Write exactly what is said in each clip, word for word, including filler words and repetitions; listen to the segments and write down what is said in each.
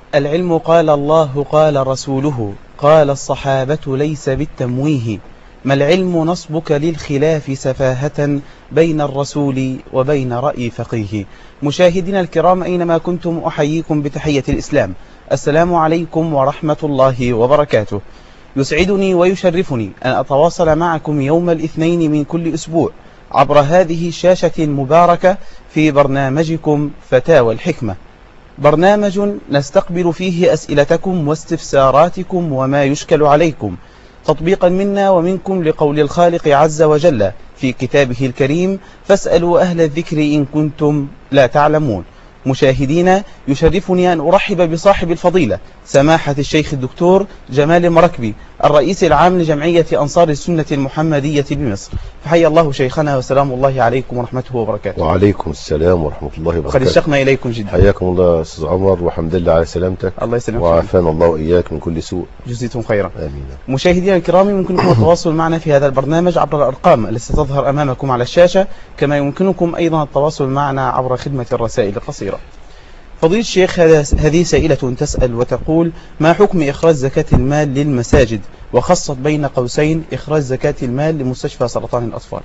العلم قال الله قال رسوله قال الصحابة ليس بالتمويه، ما العلم نصبك للخلاف سفاهة بين الرسول وبين رأي فقيه. مشاهدينا الكرام أينما كنتم أحييكم بتحية الإسلام، السلام عليكم ورحمة الله وبركاته. يسعدني ويشرفني أن أتواصل معكم يوم الاثنين من كل أسبوع عبر هذه الشاشة المباركة في برنامجكم فتاوى الحكمة، برنامج نستقبل فيه أسئلتكم واستفساراتكم وما يشكل عليكم، تطبيقا منا ومنكم لقول الخالق عز وجل في كتابه الكريم: فاسألوا أهل الذكر إن كنتم لا تعلمون. مشاهدينا، يشرفني أن أرحب بصاحب الفضيلة سماحة الشيخ الدكتور جمال المراكبي، الرئيس العام لجمعية أنصار السنة المحمدية بمصر. فحي الله شيخنا وسلام الله عليكم ورحمته وبركاته. وعليكم السلام ورحمة الله وبركاته. قد اشتقنا إليكم جدا. حياكم الله أستاذ عمر، وحمد لله على سلامتك. الله يسلمك وعافانا الله وإياك من كل سوء. جزيتم خيرا. آمين. مشاهدينا الكرام، يمكنكم التواصل معنا في هذا البرنامج عبر الأرقام التي ستظهر أمامكم على الشاشة، كما يمكنكم أيضا التواصل معنا عبر خدمة الرسائل القصيرة. فضيلة الشيخ، هذه سائلة تسأل وتقول: ما حكم إخراج زكاة المال للمساجد، وخصت بين قوسين إخراج زكاة المال لمستشفى سرطان الأطفال؟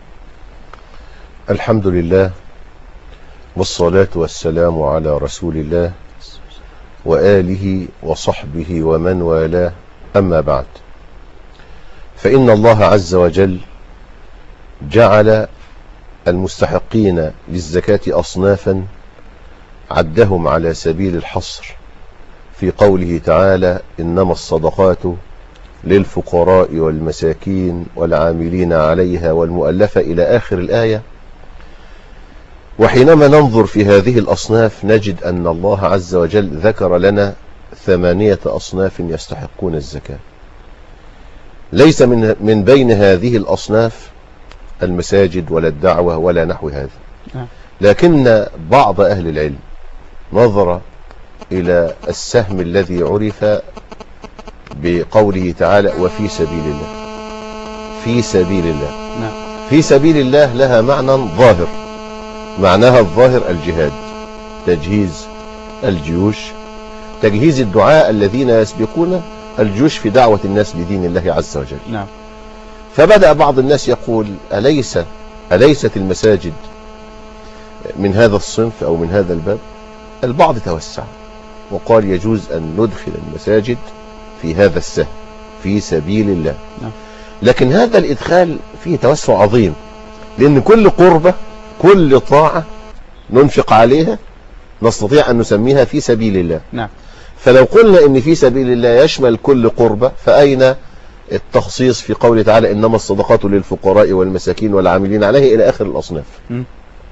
الحمد لله والصلاة والسلام على رسول الله وآله وصحبه ومن والاه، أما بعد، فإن الله عز وجل جعل المستحقين للزكاة أصنافا عدهم على سبيل الحصر في قوله تعالى: إنما الصدقات للفقراء والمساكين والعاملين عليها والمؤلفة، إلى آخر الآية. وحينما ننظر في هذه الأصناف نجد أن الله عز وجل ذكر لنا ثمانية أصناف يستحقون الزكاة. ليس من من بين هذه الأصناف المساجد ولا الدعوة ولا نحو هذا، لكن بعض أهل العلم نظر إلى السهم الذي عرف بقوله تعالى: وفي سبيل الله. في سبيل الله، في سبيل الله لها معنى ظاهر، معناها الظاهر الجهاد، تجهيز الجيوش، تجهيز الدعاء الذين يسبقون الجيوش في دعوة الناس لدين الله عز وجل. نعم. فبدأ بعض الناس يقول: أليس أليست المساجد من هذا الصنف أو من هذا الباب؟ البعض توسع وقال: يجوز أن ندخل المساجد في هذا السهم، في سبيل الله. نعم. لكن هذا الإدخال فيه توسع عظيم، لأن كل قربة، كل طاعة ننفق عليها نستطيع أن نسميها في سبيل الله. نعم. فلو قلنا إن في سبيل الله يشمل كل قربة، فأين التخصيص في قوله تعالى: إنما الصدقات للفقراء والمساكين والعاملين عليه، إلى آخر الأصناف. م.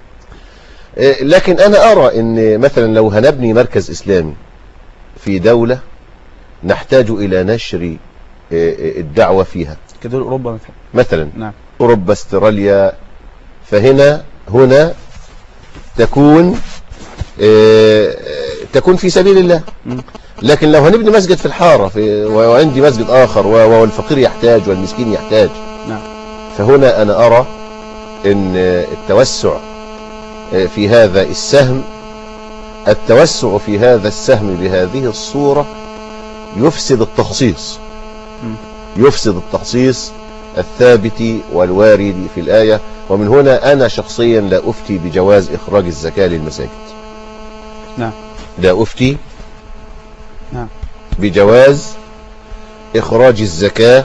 لكن أنا أرى أن مثلا لو هنبني مركز إسلامي في دولة نحتاج إلى نشر الدعوة فيها، كدول أوروبا مثلا مثلا نعم. أوروبا، استراليا، فهنا هنا تكون تكون في سبيل الله. م. لكن لو هنبني مسجد في الحارة في وعندي مسجد آخر والفقير يحتاج والمسكين يحتاج، نعم. فهنا أنا أرى أن التوسع في هذا السهم التوسع في هذا السهم بهذه الصورة يفسد التخصيص، يفسد التخصيص الثابت والوارد في الآية. ومن هنا أنا شخصيا لا أفتي بجواز إخراج الزكاة للمساجد. نعم. لا أفتي نعم بجواز إخراج الزكاة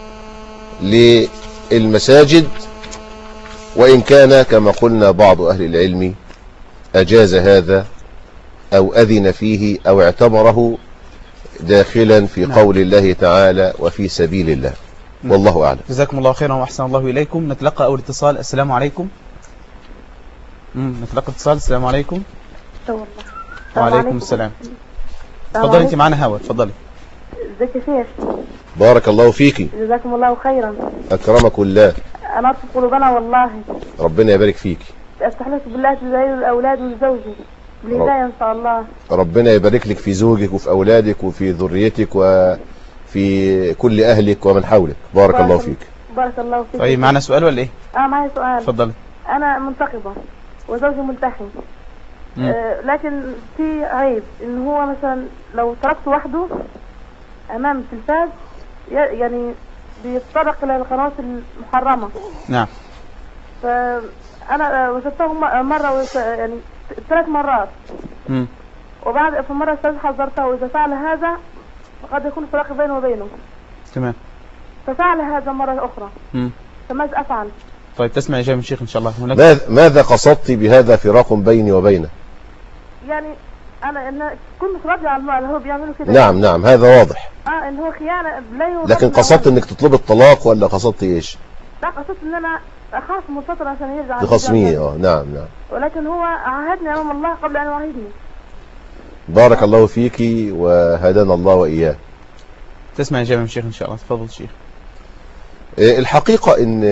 للمساجد، وإن كان كما قلنا بعض أهل العلم أجاز هذا أو أذن فيه أو اعتبره داخلا في نعم. قول الله تعالى: وفي سبيل الله. نعم. والله أعلم. جزاكم الله خيرا وأحسن الله إليكم. نتلقى أول اتصال. السلام عليكم. مم. نتلقى اتصال. السلام عليكم. وعليكم السلام. تفضلي، انت معنا هوا، تفضلي. ازيك يا شيخ؟ بارك الله فيكي. جزاكم الله خيرا. أكرمك الله. أنا أطلب قلوبنا والله. ربنا يبارك فيكي. أستحلف بالله تزايد الأولاد وزوجي بالهداية إن شاء الله. ربنا يبارك لك في زوجك وفي أولادك وفي ذريتك وفي كل أهلك ومن حولك. بارك, بارك الله فيك. بارك الله فيك. طيب، معنا سؤال ولا إيه؟ آه معي سؤال. تفضلي. أنا منتقبة وزوجي ملتحي، آه لكن في عيب ان هو مثلا لو تركته وحده امام التلفاز يعني بيتطرق الى القنوات المحرمه. نعم. فانا وجدته مره يعني ثلاث مرات. امم وبعد في مره استاذ حذرته اذا فعل هذا قد يكون فراق بينه وبينه. تمام. ففعل هذا مره اخرى. امم فماذا افعل؟ طيب تسمع يا جامع الشيخ ان شاء الله. هناك ماذا ماذا قصدت بهذا فراق بيني وبينه؟ يعني انا ان كنت راضي على اللي هو بيعمله كده. نعم نعم هذا واضح. اه ان هو خيانه لا. لكن قصدت انك تطلب الطلاق ولا قصدت ايش؟ لا قصدت ان انا اخاف من فتره عشان يرجع. تخصميه اه نعم نعم. ولكن هو عاهدني امام الله قبل ان يعاهدني. بارك الله فيك وهدانا الله واياه. تسمع يا جامع الشيخ ان شاء الله. تفضل شيخ. الحقيقه ان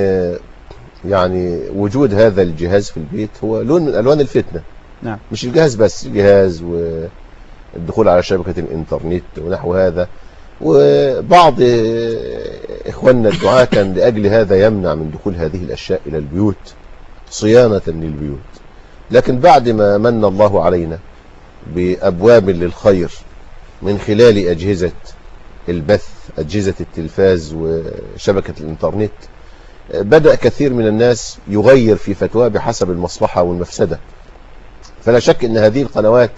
يعني وجود هذا الجهاز في البيت هو لون من الوان الفتنه. نعم. مش الجهاز بس، الجهاز والدخول على شبكه الانترنت ونحو هذا، وبعض اخواننا الدعاة كان لاجل هذا يمنع من دخول هذه الاشياء الى البيوت صيانه للبيوت. لكن بعد ما من الله علينا بابواب للخير من خلال اجهزه البث، اجهزه التلفاز وشبكه الانترنت، بدأ كثير من الناس يغير في فتواه بحسب المصلحة والمفسدة. فلا شك أن هذه القنوات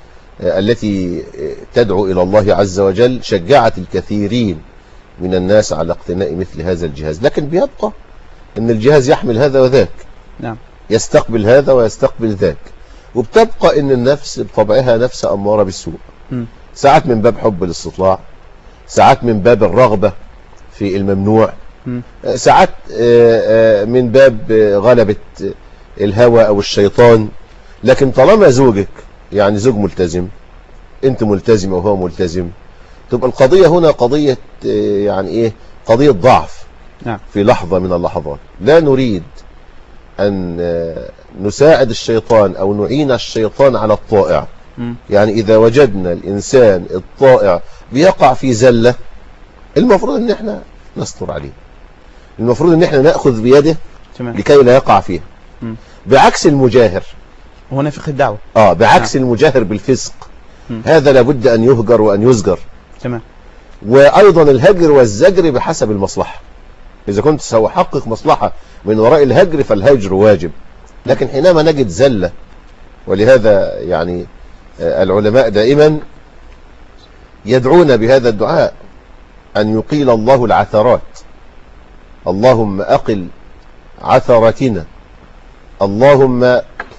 التي تدعو إلى الله عز وجل شجعت الكثيرين من الناس على اقتناء مثل هذا الجهاز. لكن بيبقى أن الجهاز يحمل هذا وذاك. نعم. يستقبل هذا ويستقبل ذاك، وبتبقى أن النفس بطبعها نفس أمارة بالسوء. م. ساعات من باب حب الاستطلاع، ساعات من باب الرغبة في الممنوع، ساعات من باب غلبة الهوى أو الشيطان. لكن طالما زوجك يعني زوج ملتزم، انت ملتزمة وهو ملتزم، تبقى القضية هنا قضية يعني ايه، قضية ضعف. نعم. في لحظة من اللحظات لا نريد أن نساعد الشيطان أو نعين الشيطان على الطائع. م. يعني إذا وجدنا الإنسان الطائع بيقع في زلة، المفروض أن احنا نستر عليه، المفروض ان احنا نأخذ بيده تمام. لكي لا يقع فيها. م. بعكس المجاهر، هنا فقه الدعوة. اه بعكس نعم. المجاهر بالفسق، م. هذا لابد ان يهجر وان يزجر. تمام. وايضا الهجر والزجر بحسب المصلحة. اذا كنت سأحقق مصلحة من وراء الهجر فالهجر واجب. لكن حينما نجد زلة، ولهذا يعني العلماء دائما يدعون بهذا الدعاء أن يقيل الله العثرات. اللهم أقل عثرتنا، اللهم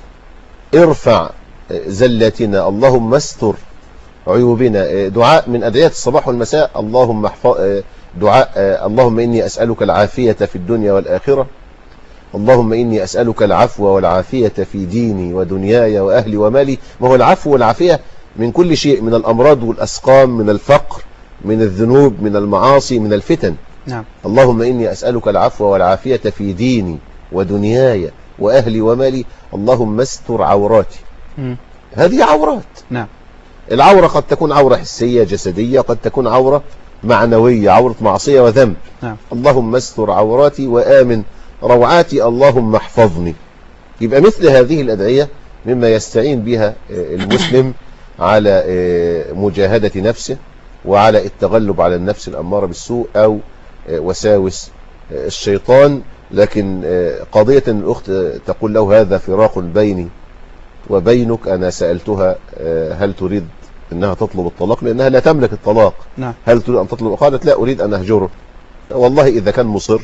ارفع زلتنا، اللهم استر عيوبنا. دعاء من أدعية الصباح والمساء. اللهم احفظ دعاء اللهم إني أسألك العافية في الدنيا والآخرة، اللهم إني أسألك العفو والعافية في ديني ودنياي وأهلي ومالي. ما هو العفو والعافية من كل شيء، من الأمراض والأسقام، من الفقر، من الذنوب، من المعاصي، من الفتن. نعم. اللهم إني أسألك العفو والعافية في ديني ودنياي وأهلي ومالي، اللهم استر عوراتي. م. هذه عورات. نعم. العورة قد تكون عورة حسية جسدية، قد تكون عورة معنوية، عورة معصية وذنب. نعم. اللهم استر عوراتي وآمن روعاتي، اللهم احفظني. يبقى مثل هذه الأدعية مما يستعين بها المسلم على مجاهدة نفسه وعلى التغلب على النفس الأمارة بالسوء أو وساوس الشيطان. لكن قضية الأخت تقول له هذا فراق بيني وبينك، أنا سألتها هل تريد أنها تطلب الطلاق لأنها لا تملك الطلاق. نعم. هل تريد أن تطلب؟ قالت لا أريد أن أهجره. والله إذا كان مصر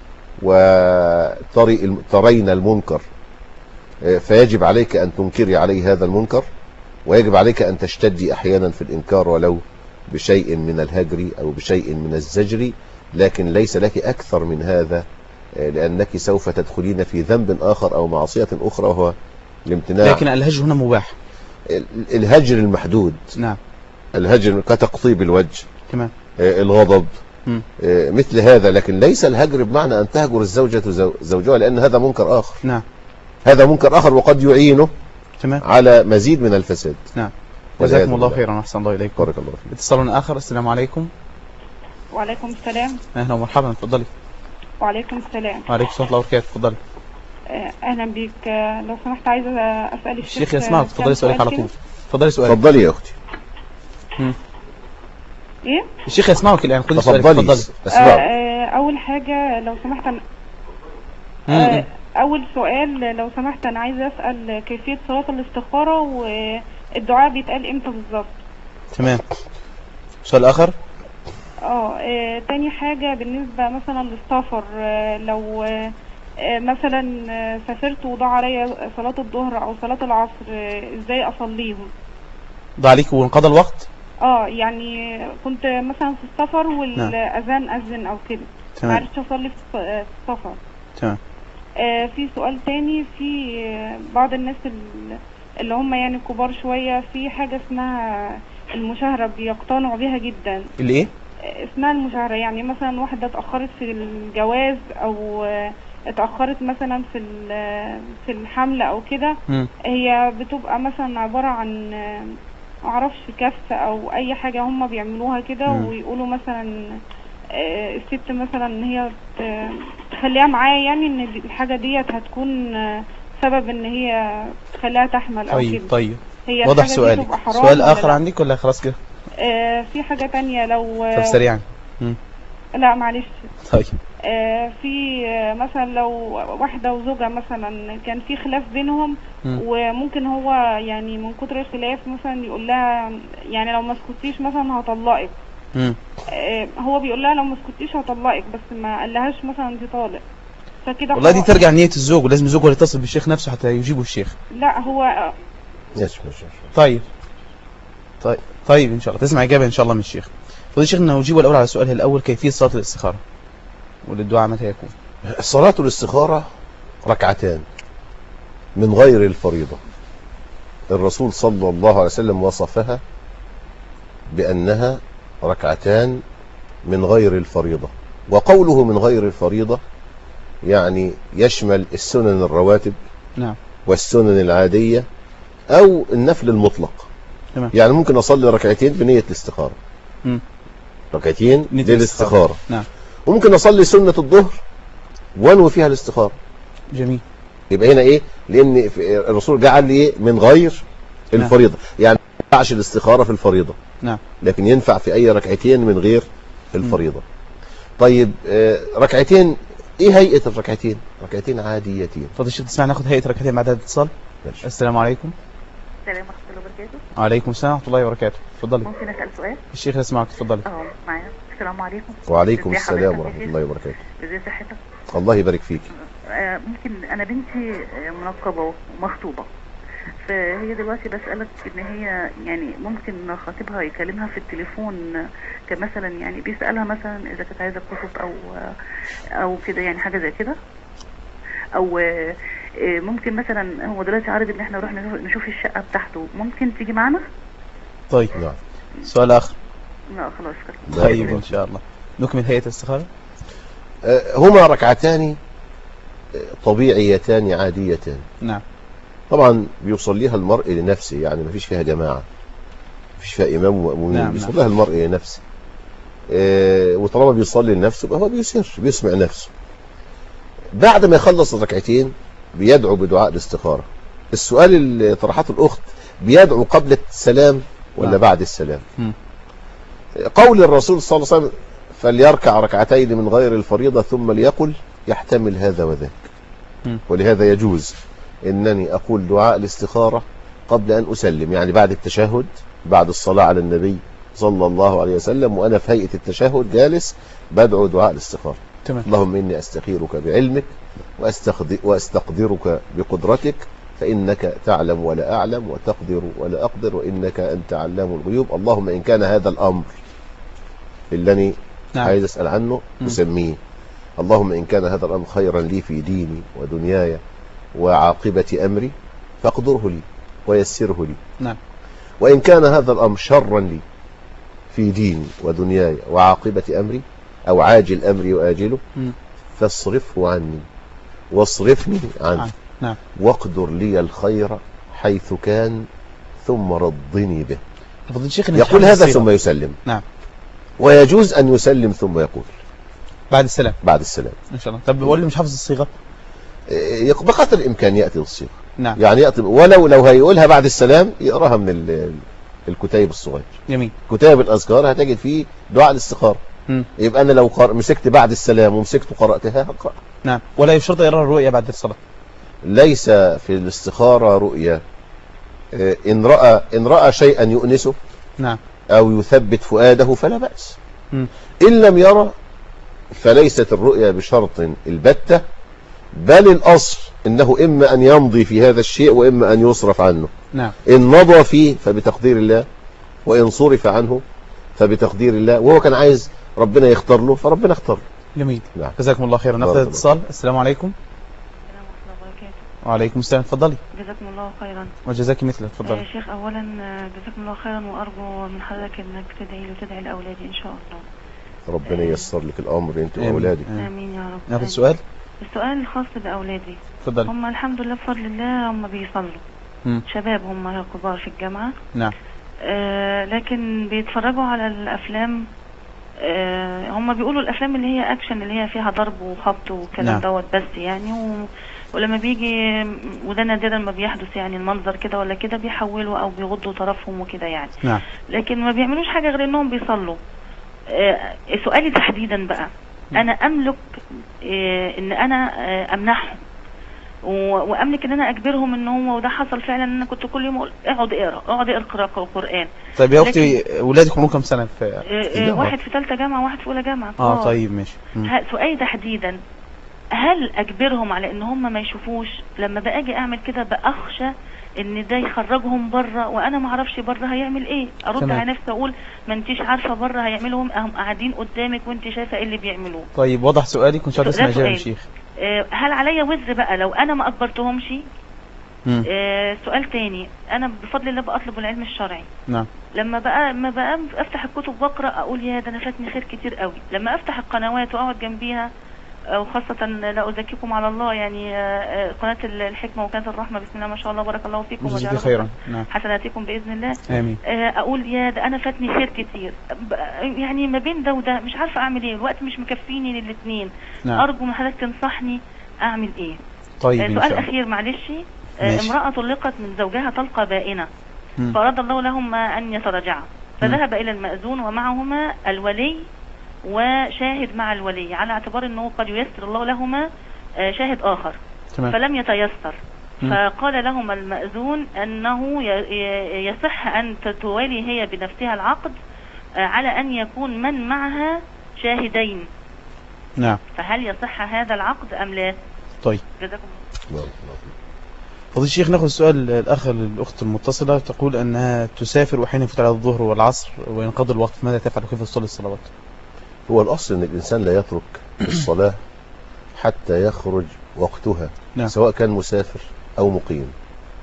وترين المنكر فيجب عليك أن تنكري عليه هذا المنكر، ويجب عليك أن تشتدي أحيانا في الإنكار ولو بشيء من الهجر أو بشيء من الزجر، لكن ليس لك أكثر من هذا، لأنك سوف تدخلين في ذنب آخر أو معصية أخرى وهو الامتناع. لكن الهجر هنا مباح. الهجر المحدود. نعم. الهجر كتقطيب الوجه. تمام. الغضب. م. مثل هذا، لكن ليس الهجر بمعنى أن تهجر الزوجة زوجها، لأن هذا منكر آخر. نعم. هذا منكر آخر وقد يعينه تمام. على مزيد من الفساد. نعم. جزاكم الله خيرا واحسن الله اليكم. بارك الله فيك. اتصال آخر. السلام عليكم. وعليكم السلام. اهلا ومرحبا، اتفضلي. وعليكم السلام. وعليكم السلام ورحمة الله وبركاته، اتفضلي. اهلا بيك. لو سمحت عايزه اسال الشيخ. الشيخ يسمعك، اتفضلي سؤالك على طول. اتفضلي سؤالك. اتفضلي يا اختي. ايه الشيخ يسمعك الان، خدي سؤالك. اتفضلي. آه اول حاجه لو سمحت أنا آه اول سؤال لو سمحت انا عايزه اسال كيفيه صلاه الاستخاره والدعاء بيتقال امتى بالظبط؟ تمام. سؤال اخر. اه تاني حاجه بالنسبه مثلا للسفر، آه لو آه مثلا آه سافرت وضاع عليا صلاه الظهر او صلاه العصر، آه ازاي اصليهم؟ ضاع عليك وانقضى الوقت؟ اه يعني كنت مثلا في السفر والاذان اذن او كده، ما عرفتش اصلي في السفر. تمام. آه في سؤال تاني، في بعض الناس اللي هم يعني كبار شويه في حاجه اسمها المشاهره بيقتنعوا بيها جدا. اللي ايه؟ آه اسمها المشاهره، يعني مثلا واحده اتاخرت في الجواز او آه اتاخرت مثلا في في الحمل او كده، هي بتبقى مثلا عباره عن آه معرفش كف او اي حاجة هم بيعملوها كده، ويقولوا مثلا الست مثلا ان هي تخليها معاه، يعني ان الحاجة ديت هتكون سبب ان هي تخليها تحمل او طيب كده. طيب هي واضح سؤالك. سؤال اخر عندك ولا خلاص كده؟ آه في حاجة تانية لو طب سريعا. لا معلش. طيب آه في آه مثلا لو واحدة وزوجها مثلا كان في خلاف بينهم، م. وممكن هو يعني من كتر الخلاف مثلا يقول لها يعني لو ما سكتيش مثلا هطلقك. آه هو بيقول لها لو ما سكتيش هطلقك، بس ما قالهاش مثلا انت طالق، فكده والله دي ترجع نية الزوج، ولازم الزوج هو يتصل بالشيخ نفسه حتى يجيبه الشيخ. لا هو طيب طيب طيب ان شاء الله تسمع اجابه ان شاء الله من الشيخ. فضل شيخنا نجيب الاول على سؤالها الاول، كيفيه صلاه الاستخاره وللدعاء متى يكون؟ صلاة الاستخارة ركعتان من غير الفريضة. الرسول صلى الله عليه وسلم وصفها بأنها ركعتان من غير الفريضة، وقوله من غير الفريضة يعني يشمل السنن الرواتب نعم والسنن العادية أو النفل المطلق. تمام. يعني ممكن أصلي ركعتين بنية الاستخارة، م. ركعتين للاستخارة. نعم. وممكن أصلي سنة الظهر وانوي فيها الاستخارة. جميل. يبقى هنا ايه؟ لان الرسول جعل لي ايه؟ من غير الفريضة. نعم. يعني ما ينفعش الاستخارة في الفريضة. نعم. لكن ينفع في اي ركعتين من غير الفريضة. م. طيب آه ركعتين، ايه هيئة الركعتين؟ ركعتين عاديتين. اتفضل الشيخ تسمع ناخد هيئة ركعتين بعد الاتصال. السلام عليكم. السلام ورحمة الله وبركاته. وعليكم السلام ورحمة الله وبركاته. اتفضلي. ممكن اسال سؤال؟ الشيخ يسمعك، اتفضلي. اه معايا. السلام عليكم. وعليكم السلام ورحمة الله وبركاته. ازي صحتك؟ الله يبارك فيك. آه ممكن انا بنتي منقبة ومخطوبة، فهي دلوقتي بسألك ان هي يعني ممكن خطيبها يكلمها في التليفون كمثلا يعني بيسألها مثلا اذا كانت عايزة كتب او او كده، يعني حاجة زي كده، او ممكن مثلا هو دلوقتي عارض ان احنا نروح نشوف الشقة بتاعته، ممكن تيجي معنا؟ طيب نعم. سؤال اخر. لا خلاص كده. طيب ان شاء الله نكمل هيئة الاستخارة. هما ركعتان طبيعيتان عاديتان. نعم. طبعا بيصليها المرء لنفسه، يعني ما فيش فيها جماعة، ما فيش فيها امام ومؤمنين. نعم. بيصليها المرء لنفسه. اه وطالما بيصلي لنفسه يبقى هو بيسر بيسمع نفسه. بعد ما يخلص الركعتين بيدعو بدعاء الاستخارة. السؤال اللي طرحته الأخت، بيدعو قبل السلام ولا نعم. بعد السلام؟ م. قول الرسول صلى الله عليه وسلم فليركع ركعتين من غير الفريضة ثم ليقل، يحتمل هذا وذاك. م. ولهذا يجوز انني اقول دعاء الاستخارة قبل ان اسلم، يعني بعد التشهد، بعد الصلاة على النبي صلى الله عليه وسلم، وانا في هيئة التشهد جالس بدعو دعاء الاستخارة. تمام. اللهم اني استخيرك بعلمك واستقدرك بقدرتك، فانك تعلم ولا اعلم وتقدر ولا اقدر وانك انت علام الغيوب. اللهم ان كان هذا الامر اللي أنا نعم. عايز اسال عنه اسميه، اللهم ان كان هذا الامر خيرا لي في ديني ودنياي وعاقبة امري فاقدره لي ويسره لي. نعم. وان كان هذا الامر شرا لي في ديني ودنياي وعاقبة امري او عاجل امري واجله م. فاصرفه عني واصرفني عنه. نعم. واقدر لي الخير حيث كان ثم رضني به. يقول هذا ثم يسلم. نعم. ويجوز أن يسلم ثم يقول بعد السلام. بعد السلام إن شاء الله. طب بقول لي مش حافظ الصيغة. بقدر الامكان ياتي بالصيغه. نعم. يعني ياتي، ولو لو هيقولها بعد السلام يقراها من الكتيب الصغير. جميل. كتاب الاذكار هتجد فيه دعاء الاستخاره. م. يبقى انا لو قر... مسكت بعد السلام ومسكت وقراتها هقرا. نعم. ولا يشترط يقرا الرؤيا بعد الصلاه. ليس في الاستخاره رؤيا. ان راى ان راى شيئا يؤنسه نعم او يثبت فؤاده فلا باس. م. ان لم يرى فليست الرؤيا بشرط البتة، بل الأصل إنه إما أن يمضي في هذا الشيء وإما أن يصرف عنه. نعم. إن مضى فيه فبتقدير الله، وإن صرف عنه فبتقدير الله، وهو كان عايز ربنا يختار له فربنا اختار له. جميل. نعم. جزاكم الله خيرا. ناخذ اتصال. السلام عليكم. السلام ورحمة الله وبركاته. وعليكم السلام. اتفضلي. جزاكم الله خيرا. وجزاك مثله. اتفضلي. يا شيخ أولا جزاكم الله خيرا، وأرجو من حضرتك إنك تدعي لي وتدعي لأولادي إن شاء الله. ربنا ييسر لك الامر انت واولادك. امين يا رب. ناخذ سؤال. السؤال الخاص باولادي. اتفضل. هم الحمد لله بفضل الله هم بيصلوا. م. شباب هم كبار في الجامعه. نعم. آه لكن بيتفرجوا على الافلام. آه هم بيقولوا الافلام اللي هي اكشن اللي هي فيها ضرب وخبط وكلام نعم. دوت بس يعني و... ولما بيجي، وده نادرا ما بيحدث يعني المنظر كده ولا كده، بيحولوا او بيغضوا طرفهم وكده يعني. نعم. لكن ما بيعملوش حاجه غير انهم بيصلوا. آه سؤالي تحديدا بقى، انا املك آه ان انا آه امنحهم واملك ان انا اجبرهم ان هم، وده حصل فعلا، ان انا كنت كل يوم اقول اقعد اقرا اقعد اقرا قران. طيب يا اختي اولادك عمرهم كام سنه؟ في آه واحد في ثالثه جامعه وواحد في اولى جامعه. اه طيب ماشي. سؤالي تحديدا، هل اجبرهم على ان هم ما يشوفوش؟ لما باجي اعمل كده باخشى ان ده يخرجهم بره وانا ما اعرفش بره هيعمل ايه. ارد تمام. على نفسي اقول ما انتيش عارفه بره هيعملوا، هم قاعدين قدامك وانت شايفه ايه اللي بيعملوه. طيب وضح سؤالك وان شاء الله اسمع اجابه يا شيخ. آه هل عليا وزر بقى لو انا ما اجبرتهمش؟ آه سؤال تاني، انا بفضل الله بطلب العلم الشرعي. نعم. لما بقى ما بقى افتح الكتب واقرا اقول يا ده انا فاتني خير كتير قوي. لما افتح القنوات واقعد جنبيها، وخاصة لا أزكيكم على الله يعني، قناة الحكمة وقناة الرحمة، بسم الله ما شاء الله بارك الله فيكم وجعل حسناتكم بإذن الله. آمين. أقول يا ده أنا فاتني خير كتير يعني، ما بين ده وده مش عارفة أعمل إيه، الوقت مش مكفيني للاثنين. نعم. أرجو من حضرتك تنصحني أعمل إيه. طيب سؤال أخير معلش. امرأة طلقت من زوجها طلقة بائنة، فأراد الله لهما أن يتراجعا، فذهب إلى المأذون ومعهما الولي وشاهد مع الولي، على اعتبار انه قد ييسر الله لهما شاهد اخر. تمام. فلم يتيسر. م. فقال لهما المأذون انه يصح ان تتوالي هي بنفسها العقد على ان يكون من معها شاهدين. نعم. فهل يصح هذا العقد ام لا؟ طيب. جزاكم الله. فضيلة الشيخ ناخذ السؤال الاخ الاخت المتصله، تقول انها تسافر وحين يفوت على الظهر والعصر وينقضي الوقت، ماذا تفعل وكيف تصلي الصلوات؟ هو الأصل أن الإنسان لا يترك الصلاة حتى يخرج وقتها. نعم. سواء كان مسافر أو مقيم.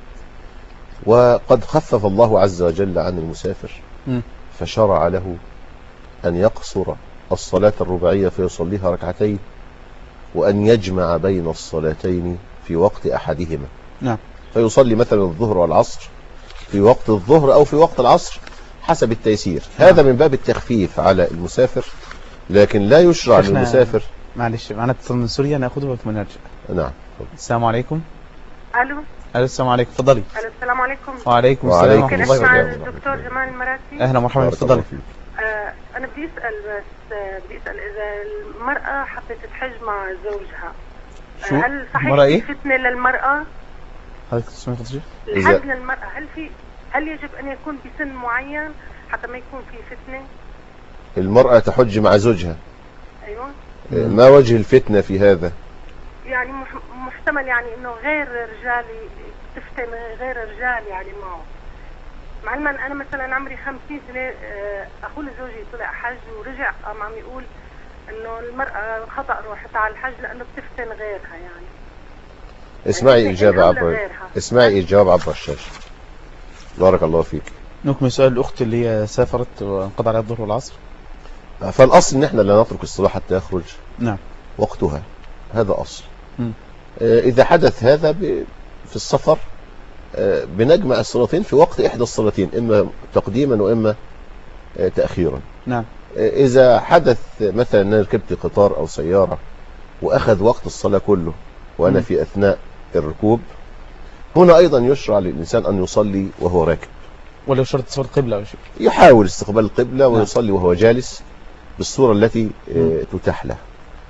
وقد خفف الله عز وجل عن المسافر م. فشرع له أن يقصر الصلاة الرباعية فيصليها ركعتين، وأن يجمع بين الصلاتين في وقت أحدهما. نعم. فيصلي مثلا الظهر والعصر في وقت الظهر أو في وقت العصر حسب التيسير. نعم. هذا من باب التخفيف على المسافر، لكن لا يشرع للمسافر. معلش معنا اتصال من سوريا ناخده ثم نرجع. نعم. السلام عليكم. الو. الو السلام عليكم، اتفضلي. الو السلام عليكم. وعليكم السلام ورحمه الله وبركاته. الدكتور جمال المراسي. اهلا ومرحبا، اتفضلي. آه انا بدي اسال بس بدي اسال اذا المراه حبت تحج مع زوجها، شو؟ هل صحيح إيه؟ في فتنه للمراه؟ حضرتك تسمعي خطير؟ الحج للمراه هل في هل يجب ان يكون بسن معين حتى ما يكون في فتنه؟ المرأة تحج مع زوجها. ايوه. ما وجه الفتنة في هذا؟ يعني محتمل يعني انه غير رجالي تفتن غير رجال يعني معه. مع علما انا مثلا عمري خمسين سنة، اخو زوجي طلع حج ورجع قام عم يقول انه المرأة خطأ روحت على الحج لانه بتفتن غيرها يعني. اسمعي يعني اجابة عبر اسمعي اجابة عبر الشاشة. بارك الله فيك. نكمل سؤال الاخت اللي هي سافرت وانقضى عليها الظهر والعصر. فالاصل ان احنا لا نترك الصلاة حتى يخرج نعم وقتها، هذا اصل. م. اذا حدث هذا في السفر بنجمع الصلاتين في وقت احدى الصلاتين، اما تقديما واما تاخيرا. نعم. اذا حدث مثلا ان ركبت قطار او سيارة واخذ وقت الصلاة كله وأنا في أثناء الركوب، هنا أيضا يشرع للإنسان أن يصلي وهو راكب، ولو شرط استقبال القبلة أو شيء، يحاول استقبال القبلة ويصلي وهو جالس بالصورة التي تتاح له،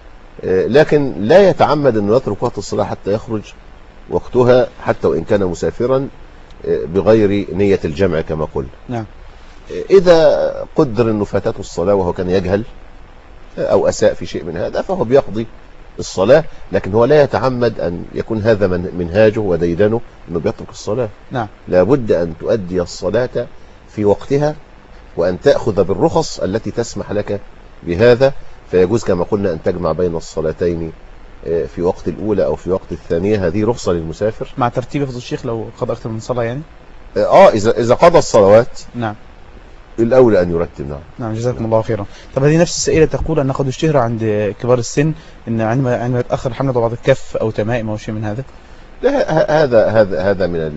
لكن لا يتعمد أنه يترك وقت الصلاة حتى يخرج وقتها حتى وإن كان مسافرا بغير نية الجمع كما قلنا. نعم. إذا قدر أنه فاتته الصلاة وهو كان يجهل أو أساء في شيء من هذا فهو بيقضي الصلاة، لكن هو لا يتعمد أن يكون هذا من منهاجه وديدنه أنه بيترك الصلاة. نعم. لابد أن تؤدي الصلاة في وقتها وأن تأخذ بالرخص التي تسمح لك بهذا، فيجوز كما قلنا أن تجمع بين الصلاتين في وقت الأولى أو في وقت الثانية، هذه رخصة للمسافر مع ترتيب حفظ الشيخ لو قضى أكثر من صلاة يعني. آه إذا إذا قضى الصلوات نعم الأولى أن يرتب. نعم. نعم جزاكم نعم. الله خيرا. طب هذه نفس السائلة تقول أن قد اشتهر عند كبار السن أن عندما عندما يتأخر حمل بعض الكف أو تمائم أو شيء من هذا. لا هذا هذا هذا من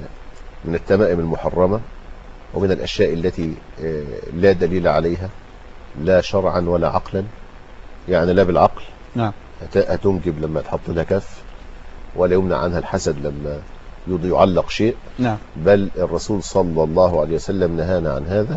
من التمائم المحرمة ومن الأشياء التي لا دليل عليها لا شرعا ولا عقلا، يعني لا بالعقل نعم هتنجب لما تحط لها كف، ولا يمنع عنها الحسد لما يعلق شيء. نعم. بل الرسول صلى الله عليه وسلم نهانا عن هذا،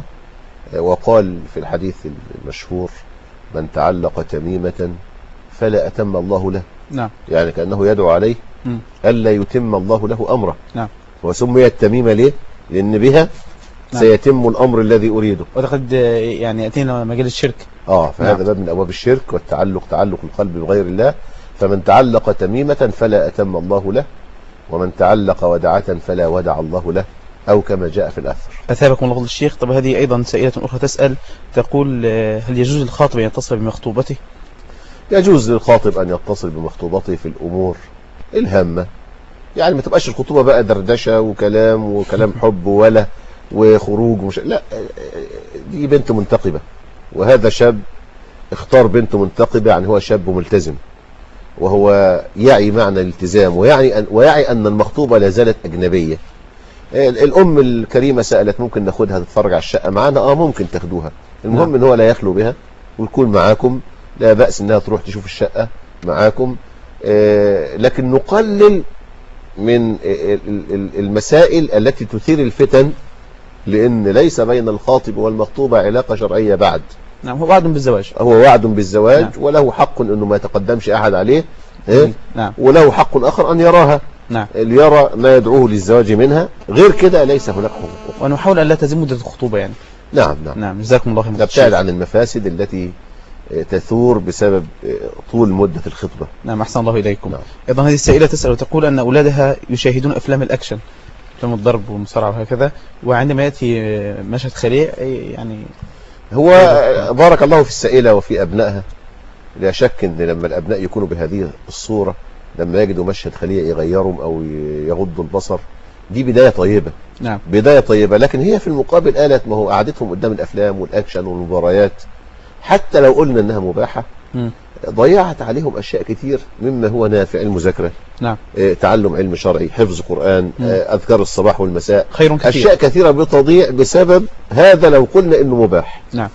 وقال في الحديث المشهور: من تعلق تميمة فلا أتم الله له. نعم. يعني كأنه يدعو عليه م. ألا يتم الله له أمره. نعم. وسميت تميمة ليه؟ لأن بها نعم. سيتم الأمر الذي أريده. وقد يعني أتينا مجال الشرك. آه فهذا نعم. باب من أبواب الشرك والتعلق، تعلق القلب بغير الله. فمن تعلق تميمة فلا أتم الله له، ومن تعلق ودعة فلا ودع الله له، أو كما جاء في الأثر. أثابكم الله الشيخ. طب هذه أيضا سائلة أخرى تسأل تقول: هل يجوز للخاطب أن يتصل بمخطوبته؟ يجوز للخاطب أن يتصل بمخطوبته في الأمور الهامة، يعني ما تبقاش الخطوبة بقى دردشة وكلام وكلام حب ولا وخروج ومش... لا، دي بنت منتقبة وهذا شاب اختار بنت منتقبة، يعني هو شاب ملتزم وهو يعي معنى الالتزام ويعي أن, ويعي أن المخطوبة لا زالت أجنبية. الأم الكريمة سألت: ممكن ناخدها تتفرج على الشقة معانا؟ آه ممكن تاخدوها، المهم نعم. ان هو لا يخلو بها ويكون معاكم، لا بأس انها تروح تشوف الشقة معاكم، آه لكن نقلل من المسائل التي تثير الفتن، لأن ليس بين الخاطب والمخطوبة علاقة شرعية بعد. نعم. هو وعد بالزواج، هو وعد بالزواج نعم. وله حق انه ما يتقدمش احد عليه، إيه؟ نعم. وله حق اخر ان يراها، نعم. ليرى ما يدعوه للزواج منها، غير كده ليس هناك حقوق. ونحاول ان لا تزيد مدة الخطوبة يعني. نعم نعم نعم جزاكم الله خير. نبتعد عن المفاسد التي تثور بسبب طول مدة الخطبة. نعم أحسن الله إليكم. نعم. أيضا هذه السائلة تسأل وتقول أن أولادها يشاهدون أفلام الأكشن، أفلام الضرب والمصارعة وهكذا، وعندما يأتي مشهد خليع يعني هو بارك الله في السائلة وفي أبنائها. لا شك أن لما الأبناء يكونوا بهذه الصورة، لما يجدوا مشهد خليع يغيرهم أو يغضوا البصر، دي بداية طيبة. نعم. بداية طيبة، لكن هي في المقابل قالت: ما هو قعدتهم قدام الأفلام والأكشن والمباريات حتى لو قلنا أنها مباحة م. ضيعت عليهم أشياء كتير مما هو نافع، المذاكرة، نعم. تعلم علم شرعي، حفظ قرآن، م. أذكار الصباح والمساء، خير كثير. أشياء كثيرة بتضيع بسبب هذا لو قلنا أنه مباح. نعم.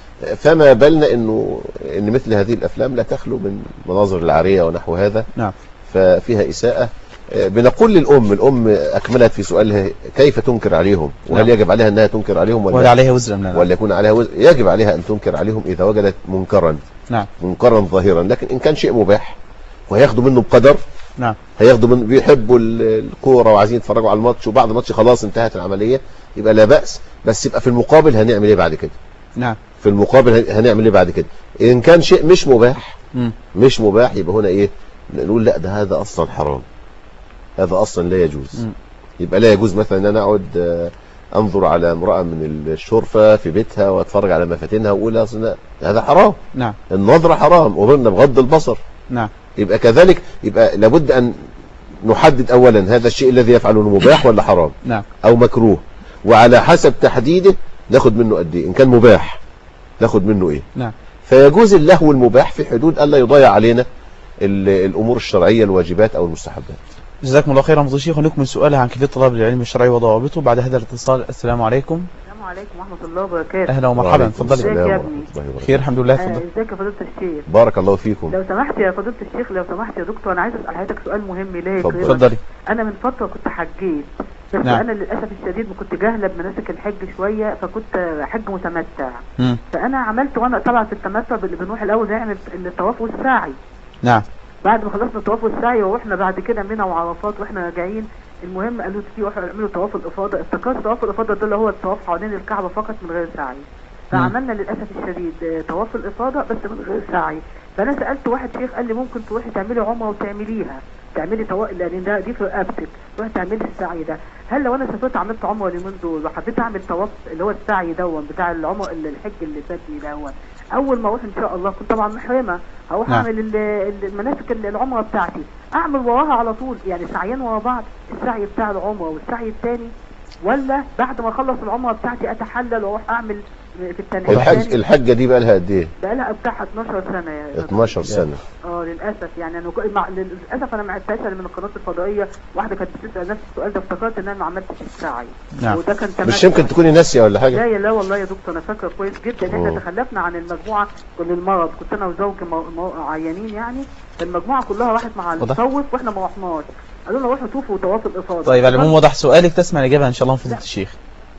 فما بالنا أنه أن مثل هذه الأفلام لا تخلو من مناظر العارية ونحو هذا. نعم. ففيها إساءة. بنقول للأم، الأم أكملت في سؤالها: كيف تنكر عليهم؟ وهل نعم. يجب عليها أنها تنكر عليهم ولا, ولا عليها وزر؟ نعم. ولا يكون عليها وزر؟ يجب عليها أن تنكر عليهم إذا وجدت منكرا. نعم. منكرا ظاهرا، لكن إن كان شيء مباح وهياخدوا منه بقدر، نعم. هياخدوا من بيحبوا الكورة وعايزين يتفرجوا على الماتش وبعد الماتش خلاص انتهت العملية، يبقى لا بأس، بس يبقى في المقابل هنعمل إيه بعد كده؟ نعم. في المقابل هنعمل إيه بعد كده؟ إن كان شيء مش مباح م. مش مباح يبقى هنا إيه؟ نقول لا، ده هذا أصلا حرام، هذا أصلا لا يجوز. م. يبقى لا يجوز مثلا أن أنا أقعد أنظر على امرأة من الشرفة في بيتها وأتفرج على مفاتنها وأقول أصلا هذا حرام. نعم. النظرة حرام، أمرنا بغض البصر. نعم. يبقى كذلك، يبقى لابد أن نحدد أولا هذا الشيء الذي يفعله مباح ولا حرام. نعم. أو مكروه، وعلى حسب تحديده ناخد منه قد إيه. إن كان مباح ناخد منه إيه. نعم. فيجوز اللهو المباح في حدود ألا يضيع علينا الأمور الشرعية، الواجبات أو المستحبات. جزاكم الله خيرا. فضيلة الشيخ، نكمل سؤالها عن كيفية طلب العلم الشرعي وضوابطه بعد هذا الاتصال. السلام عليكم. السلام السلام عليكم ورحمة الله وبركاته. أهلا ومرحبا، اتفضلي. ازيك يا ابني؟ خير الحمد لله. اتفضل. آه ازيك يا فضيلة الشيخ؟ بارك الله فيكم. لو سمحت يا فضيلة الشيخ، لو سمحت يا دكتور، أنا عايز أسأل حضرتك سؤال مهم ليه. اتفضلي. أنا من فترة كنت حجيت، بس نعم. أنا للأسف الشديد ما كنت جاهلة بمناسك الحج شوية، فكنت حج متمتع. م. فأنا عملت، وأنا طبعا في التمتع اللي بنروح الأول نعمل الطواف والسعي. نعم. بعد ما خلصنا الطواف والسعي ورحنا بعد كده منى وعرفات واحنا راجعين، المهم قالوا في واحد يعملوا طواف الافاضه. افتكرت طواف الافاضه ده اللي هو الطواف حوالين الكعبه فقط من غير سعي، فعملنا للاسف الشديد طواف الافاضه بس من غير سعي. فانا سالت واحد شيخ قال لي ممكن تروحي تعملي عمره وتعمليها، تعملي طواف لان ده دي في رقبتك، تروحي تعملي السعي ده. هل لو انا سافرت عملت عمره اليومين دول وحبيت اعمل طواف اللي هو السعي دون بتاع العمره الحج اللي فاتني دون، اول ما اروح ان شاء الله كنت طبعا محرمه هروح نعم. اعمل المناسك العمره بتاعتي، اعمل وراها على طول يعني سعيين ورا بعض، السعي بتاع العمره والسعي الثاني، ولا بعد ما اخلص العمره بتاعتي اتحلل واروح اعمل في التنعيم؟ الحج الحجه دي بقى لها قد ايه؟ بقى لها بتاع اتناشر سنه يا اتناشر سنه. اه للاسف يعني انا مع... للاسف انا ما عرفتهاش من القناه الفضائيه، واحده كانت بتسال نفس السؤال ده، افتكرت ان انا ما عملتش السعي. نعم. وده كان مش يمكن تكوني ناسيه ولا حاجه؟ لا لا والله يا دكتور انا فاكره كويس جدا ان احنا تخلفنا عن المجموعه للمرض، كنت انا وزوجي مو... مو... عيانين يعني، المجموعه كلها راحت مع المصوف واحنا ما رحناش، قالوا لنا روحوا طوفوا طواف الافاضه. طيب على العموم وضح سؤالك، تسمع الاجابه ان شاء الله من فضيله الشيخ.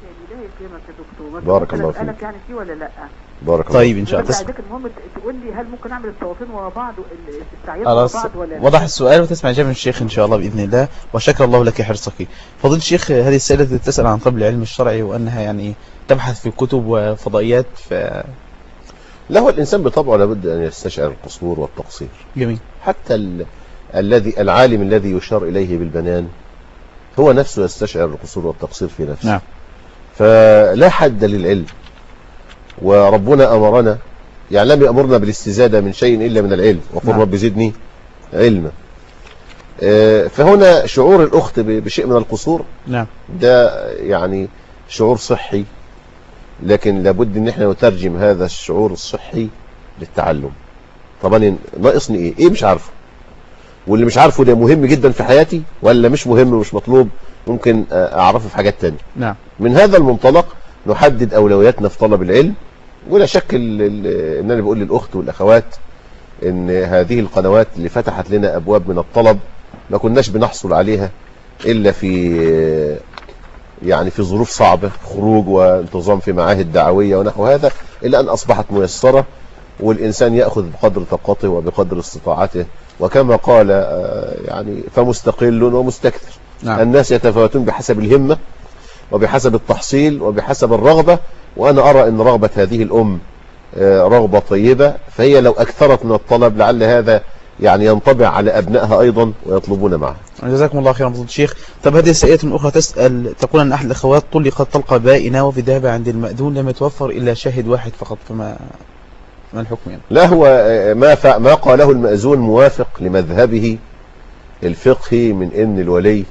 بارك الله فيك. يعني فيه ولا لا؟ بارك الله. طيب ان شاء الله. بس المهم تقول لي هل ممكن اعمل الطوافين ورا بعض والسعيات ورا بعض ولا لا؟ وضح السؤال وتسمع اجابه من الشيخ ان شاء الله باذن الله، وشكر الله لك حرصك. فضيله الشيخ، هذه السائله تسال عن طلب العلم الشرعي وانها يعني تبحث في كتب وفضائيات. ف لا، هو الانسان بطبعه لابد ان يستشعر القصور والتقصير. جميل. حتى ال... الذي العالم الذي يشار اليه بالبنان هو نفسه يستشعر القصور والتقصير في نفسه. نعم. فلا حد للعلم، وربنا أمرنا يعني لم يأمرنا بالاستزادة من شيء إلا من العلم، وقل نعم. رب زدني علما. فهنا شعور الأخت بشيء من القصور نعم. ده يعني شعور صحي، لكن لابد ان احنا نترجم هذا الشعور الصحي للتعلم. طبعا ناقصني ايه ايه مش عارفه، واللي مش عارفه ده مهم جدا في حياتي ولا مش مهم ومش مطلوب، ممكن اعرفه في حاجات تانية. نعم. من هذا المنطلق نحدد اولوياتنا في طلب العلم، ولا شك ان انا بقول للاخت والاخوات ان هذه القنوات اللي فتحت لنا ابواب من الطلب ما كناش بنحصل عليها الا في يعني في ظروف صعبة، خروج وانتظام في معاهد دعوية ونحو هذا، إلا أن أصبحت ميسرة، والإنسان يأخذ بقدر طاقته وبقدر استطاعته، وكما قال يعني فمستقل ومستكثر. نعم. الناس يتفاوتون بحسب الهمة وبحسب التحصيل وبحسب الرغبة، وأنا أرى أن رغبة هذه الأم رغبة طيبة، فهي لو أكثرت من الطلب لعل هذا يعني ينطبع على أبنائها أيضا ويطلبون معها. جزاكم الله خيرا فضيلة الشيخ. طب هذه سائلة أخرى تسأل، تقول أن أحد الأخوات طلقت طلقة بائنة وفي ذهب عند المأذون لم يتوفر إلا شاهد واحد فقط، فما ما الحكم يعني؟ لا، هو ما ما قاله المأذون موافق لمذهبه الفقهي من أن الولي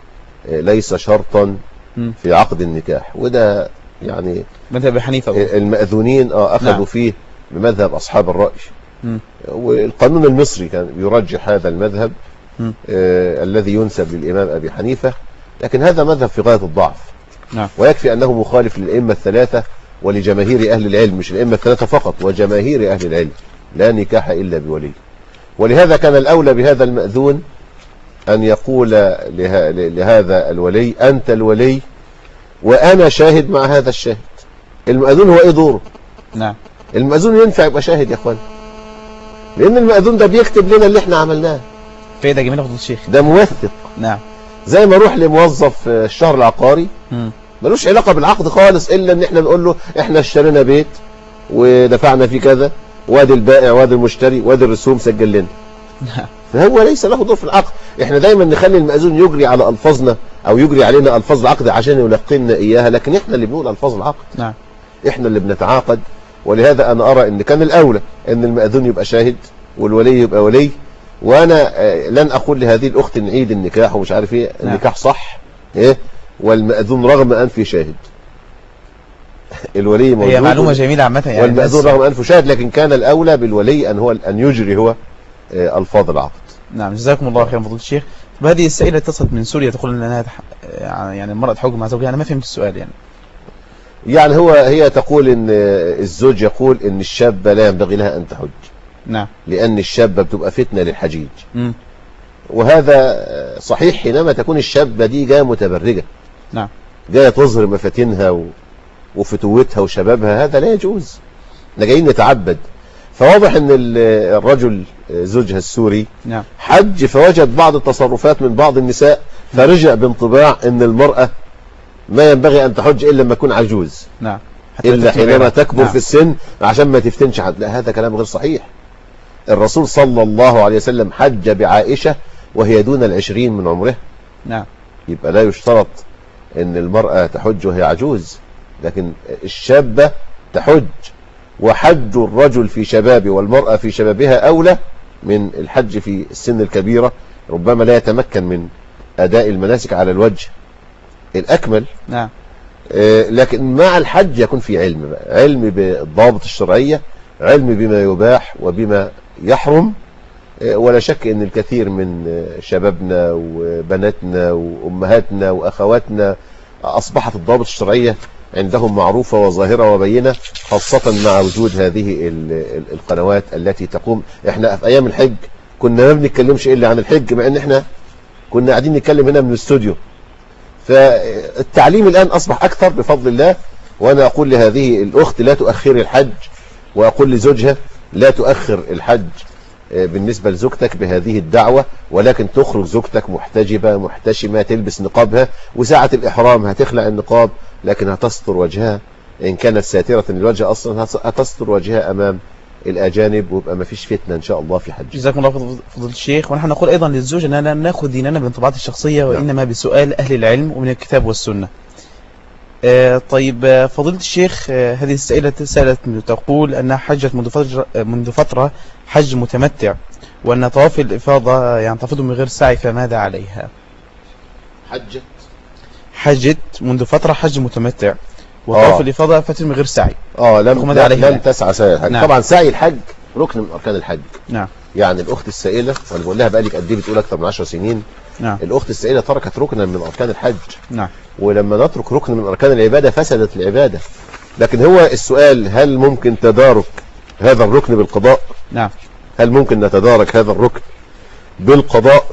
ليس شرطا في عقد النكاح، وده يعني مذهب حنيفة. المأذونين أخذوا نعم. فيه بمذهب أصحاب الرأي. م. والقانون المصري كان يرجح هذا المذهب آه الذي ينسب للإمام أبي حنيفة، لكن هذا مذهب في غاية الضعف. نعم. ويكفي أنه مخالف للأئمة الثلاثة ولجماهير أهل العلم، مش الأئمة الثلاثة فقط، وجماهير أهل العلم، لا نكاح إلا بولي. ولهذا كان الأولى بهذا المأذون أن يقول له لهذا الولي أنت الولي وأنا شاهد مع هذا الشاهد. المأذون هو إيه دوره؟ نعم. المأذون ينفع يبقى شاهد يا أخوان، لأن المأذون ده بيكتب لنا اللي احنا عملناه. فايدة جميلة فضيلة الشيخ. ده موثق. نعم. زي ما اروح لموظف الشهر العقاري ملوش علاقة بالعقد خالص، إلا ان احنا نقول له احنا اشترينا بيت ودفعنا فيه كذا، وادي البائع وادي المشتري وادي الرسوم سجل لنا. نعم. فهو ليس له دور في العقد. احنا دايما نخلي المأذون يجري على ألفاظنا او يجري علينا ألفاظ العقد عشان يلقنا إياها، لكن احنا اللي بنقول ألفاظ العقد. نعم. احنا اللي بنتعاقد. ولهذا انا ارى ان كان الاولى ان المأذون يبقى شاهد والولي يبقى ولي. وانا لن اقول لهذه الاخت نعيد النكاح ومش عارف ايه، النكاح صح ايه والمأذون رغم انفه شاهد. الولي موجود، هي معلومه جميله عامه يعني، والمأذون رغم انفه شاهد، لكن كان الاولى بالولي ان هو ان يجري هو الفاظ العقد. نعم. جزاكم الله خيرا فضيلة الشيخ. وهذه السائله اتصلت من سوريا تقول انها يعني المراه تحج مع زوجها. انا ما فهمت السؤال يعني. يعني هو هي تقول ان الزوج يقول ان الشابة لا ينبغي لها ان تحج. نعم. لان الشابة بتبقى فتنة للحجيج. م. وهذا صحيح حينما تكون الشابة دي جاية متبرجة. نعم. جاية تظهر مفاتنها و... وفتوتها وشبابها، هذا لا يجوز. احنا جايين نتعبد. فواضح ان الرجل زوجها السوري نعم. حج، فوجد بعض التصرفات من بعض النساء، فرجع بانطباع ان المرأة ما ينبغي ان تحج الا لما تكون عجوز. نعم. الا حينما تكبر نعم. في السن عشان ما تفتنش حد. لا، هذا كلام غير صحيح. الرسول صلى الله عليه وسلم حج بعائشة وهي دون العشرين من عمرها. نعم. يبقى لا يشترط ان المرأة تحج وهي عجوز، لكن الشابة تحج. وحج الرجل في شبابه والمرأة في شبابها أولى من الحج في السن الكبيرة، ربما لا يتمكن من أداء المناسك على الوجه الأكمل. نعم. آه لكن مع الحج يكون في علم بقى. علم بالضوابط الشرعية، علم بما يباح وبما يحرم. آه ولا شك أن الكثير من آه شبابنا وبناتنا وأمهاتنا وأخواتنا أصبحت الضوابط الشرعية عندهم معروفة وظاهرة وبينة، خاصة مع وجود هذه القنوات التي تقوم. احنا في ايام الحج كنا ما بنتكلمش الا عن الحج، مع ان احنا كنا قاعدين نتكلم هنا من الاستوديو. فالتعليم الان اصبح اكثر بفضل الله. وانا اقول لهذه الاخت لا تؤخري الحج، واقول لزوجها لا تؤخر الحج بالنسبة لزوجتك بهذه الدعوة، ولكن تخرج زوجتك محتجبة محتشمة، تلبس نقابها، وساعة الإحرام هتخلع النقاب لكن هتستر وجهها، إن كانت ساترة للوجه أصلا هتستر وجهها أمام الأجانب، ويبقى ما فيش فتنة إن شاء الله في حج. جزاكم الله فضيلة الشيخ. ونحن نقول أيضا للزوج أننا لا نأخذ ديننا بالانطباعات الشخصية، وإنما بسؤال أهل العلم ومن الكتاب والسنة. آه طيب فضيلة الشيخ، آه هذه السائلة سألت تقول أنها حجت منذ فترة, منذ فترة حج متمتع، وأن طواف الإفاضة يعني تفضل من غير سعي، فماذا عليها؟ حجت حجت منذ فترة حج متمتع، وطواف الإفاضة فتر من غير سعي. اه لم, لم تسعى سعي الحج. نعم. طبعا سعي الحج ركن من أركان الحج. نعم. يعني الأخت السائلة، وأنا بقول لها بقى لك قد ايه بتقول أكثر من عشر سنين. نعم. الأخت السائلة تركت ركنا من أركان الحج. نعم. ولما نترك ركن من أركان العبادة فسدت العبادة. لكن هو السؤال، هل ممكن تدارك هذا الركن بالقضاء؟ نعم. هل ممكن نتدارك هذا الركن بالقضاء؟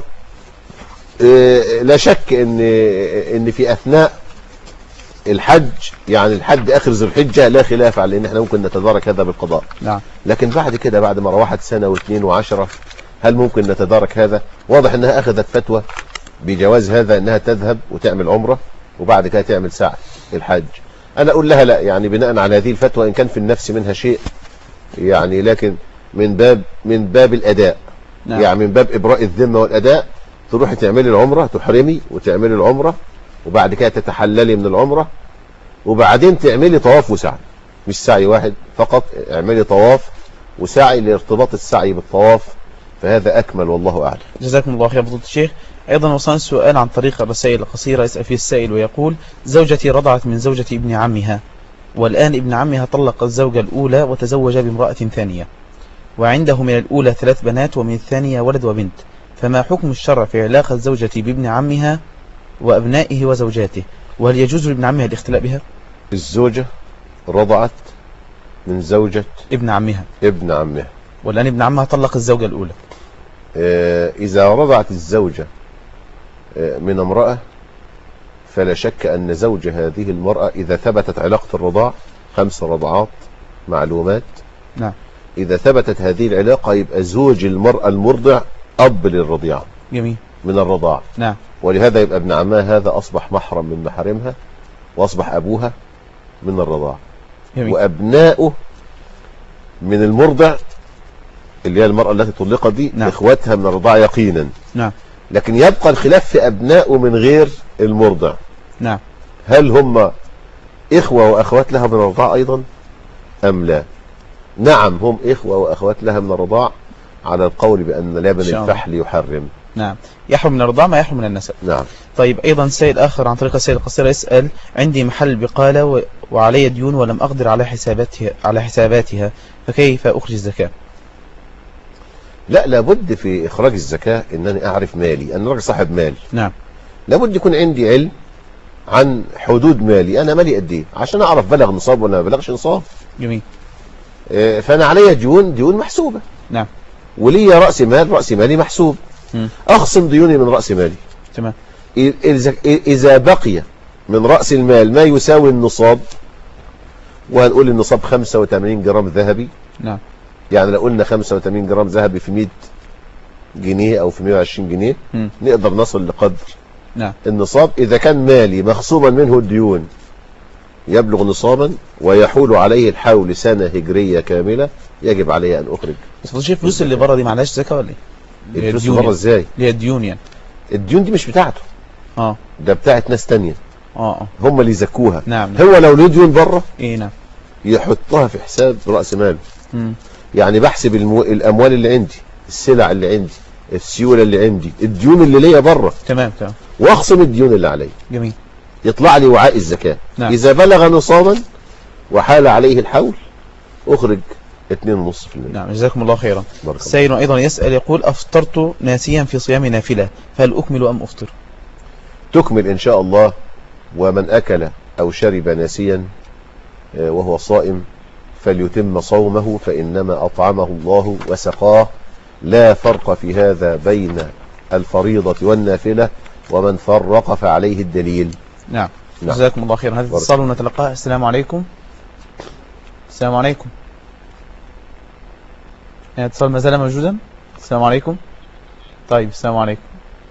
إيه لا شك ان ان في اثناء الحج، يعني الحج اخر ذي الحجه، لا خلاف على ان احنا ممكن نتدارك هذا بالقضاء. نعم. لكن بعد كده، بعد ما روحت سنه واثنين وعشرة، هل ممكن نتدارك هذا؟ واضح انها اخذت فتوى بجواز هذا، انها تذهب وتعمل عمره وبعد كده تعمل سعي الحج. انا اقول لها لا، يعني بناء على هذه الفتوى، ان كان في النفس منها شيء يعني، لكن من باب من باب الاداء. نعم. يعني من باب ابراء الذمه والاداء، تروحي تعملي العمره، تحرمي وتعملي العمره، وبعد كده تتحللي من العمره، وبعدين تعملي طواف وسعي، مش سعي واحد فقط، اعملي طواف وسعي لارتباط السعي بالطواف، فهذا اكمل والله اعلم. جزاكم الله خير فضيلة الشيخ. ايضا وصلنا سؤال عن طريق الرسائل القصيره، يسال فيه السائل ويقول: زوجتي رضعت من زوجة ابن عمها، والان ابن عمها طلق الزوجة الاولى وتزوج بامرأة ثانية، وعنده من الاولى ثلاث بنات ومن الثانية ولد وبنت، فما حكم الشرع في علاقة زوجتي بابن عمها وابنائه وزوجاته؟ وهل يجوز لابن عمها الاختلاء بها؟ الزوجة رضعت من زوجة ابن عمها ابن عمها والآن ابن عمها طلق الزوجة الأولى. آه إذا رضعت الزوجة آه من امرأة، فلا شك أن زوج هذه المرأة إذا ثبتت علاقة الرضاع خمس رضعات معلومات. نعم. إذا ثبتت هذه العلاقة يبقى زوج المرأة المرضع أب للرضيع. جميل. من الرضاع. نعم. ولهذا يبقى ابن عمها هذا أصبح محرم من محارمها، وأصبح أبوها من الرضاع. جميل. وأبناؤه من المرضع اللي هي المرأة التي طلقت دي. نعم. إخواتها من الرضاع يقينا. نعم. لكن يبقى الخلاف في أبنائه من غير المرضع. نعم. هل هم إخوة وأخوات لها من الرضاع أيضا أم لا؟ نعم، هم إخوة وأخوات لها من الرضاع، على القول بأن لبن الفحل يحرم. نعم، يحرم من الرضاعة ما يحرم من النسب. نعم. طيب أيضا سائل آخر عن طريق السائل القصيرة يسأل: عندي محل بقالة و... وعلي ديون ولم أقدر على حساباتها على حساباتها فكيف أخرج الزكاة؟ لا، لابد في إخراج الزكاة أنني أعرف مالي، أنا راجل صاحب مال. نعم. لابد يكون عندي علم عن حدود مالي، انا مالي قد ايه عشان اعرف بلغ نصاب ولا ما بلغش نصاب. جميل. فانا عليا ديون ديون محسوبه. نعم. وليا راس مال راس مالي محسوب. م. اخصم ديوني من راس مالي. تمام. اذا بقي من راس المال ما يساوي النصاب، وهنقول النصاب خمسة وثمانين جرام ذهبي. نعم. يعني لو قلنا خمسة وثمانين جرام ذهبي في مئة جنيه او في مئة وعشرين جنيه م. نقدر نصل لقدر نعم. النصاب. اذا كان مالي مخصوما منه الديون يبلغ نصابا ويحول عليه الحول سنة هجرية كاملة، يجب عليه ان اخرج. بس فضيلة الفلوس اللي بره دي معلهاش زكاة ولا ايه؟ الفلوس اللي بره ازاي؟ اللي هي الديون يعني. الديون دي مش بتاعته. اه ده بتاعت ناس تانية. اه اه هم اللي يزكوها. نعم, نعم. هو لو له ديون بره ايه نعم يحطها في حساب رأس ماله. امم يعني بحسب المو... الاموال اللي عندي، السلع اللي عندي، السيولة اللي عندي، الديون اللي ليا بره. تمام تمام. واخصم الديون اللي عليا. جميل. يطلع لي وعاء الزكاة. نعم. اذا بلغ نصابا وحال عليه الحول اخرج اثنين ونص في المية. نعم جزاكم الله خيرا. السائل ايضا يسأل يقول افطرت ناسيا في صيام نافلة، فهل اكمل ام افطر؟ تكمل ان شاء الله. ومن اكل او شرب ناسيا وهو صائم فليتم صومه، فانما اطعمه الله وسقاه. لا فرق في هذا بين الفريضة والنافلة، ومن فرق فعليه الدليل. نعم, نعم. جزاكم الله خيرا. هذا اتصال نتلقاه. السلام عليكم. السلام عليكم. اتصال ما زال موجودا. السلام عليكم. طيب السلام عليكم.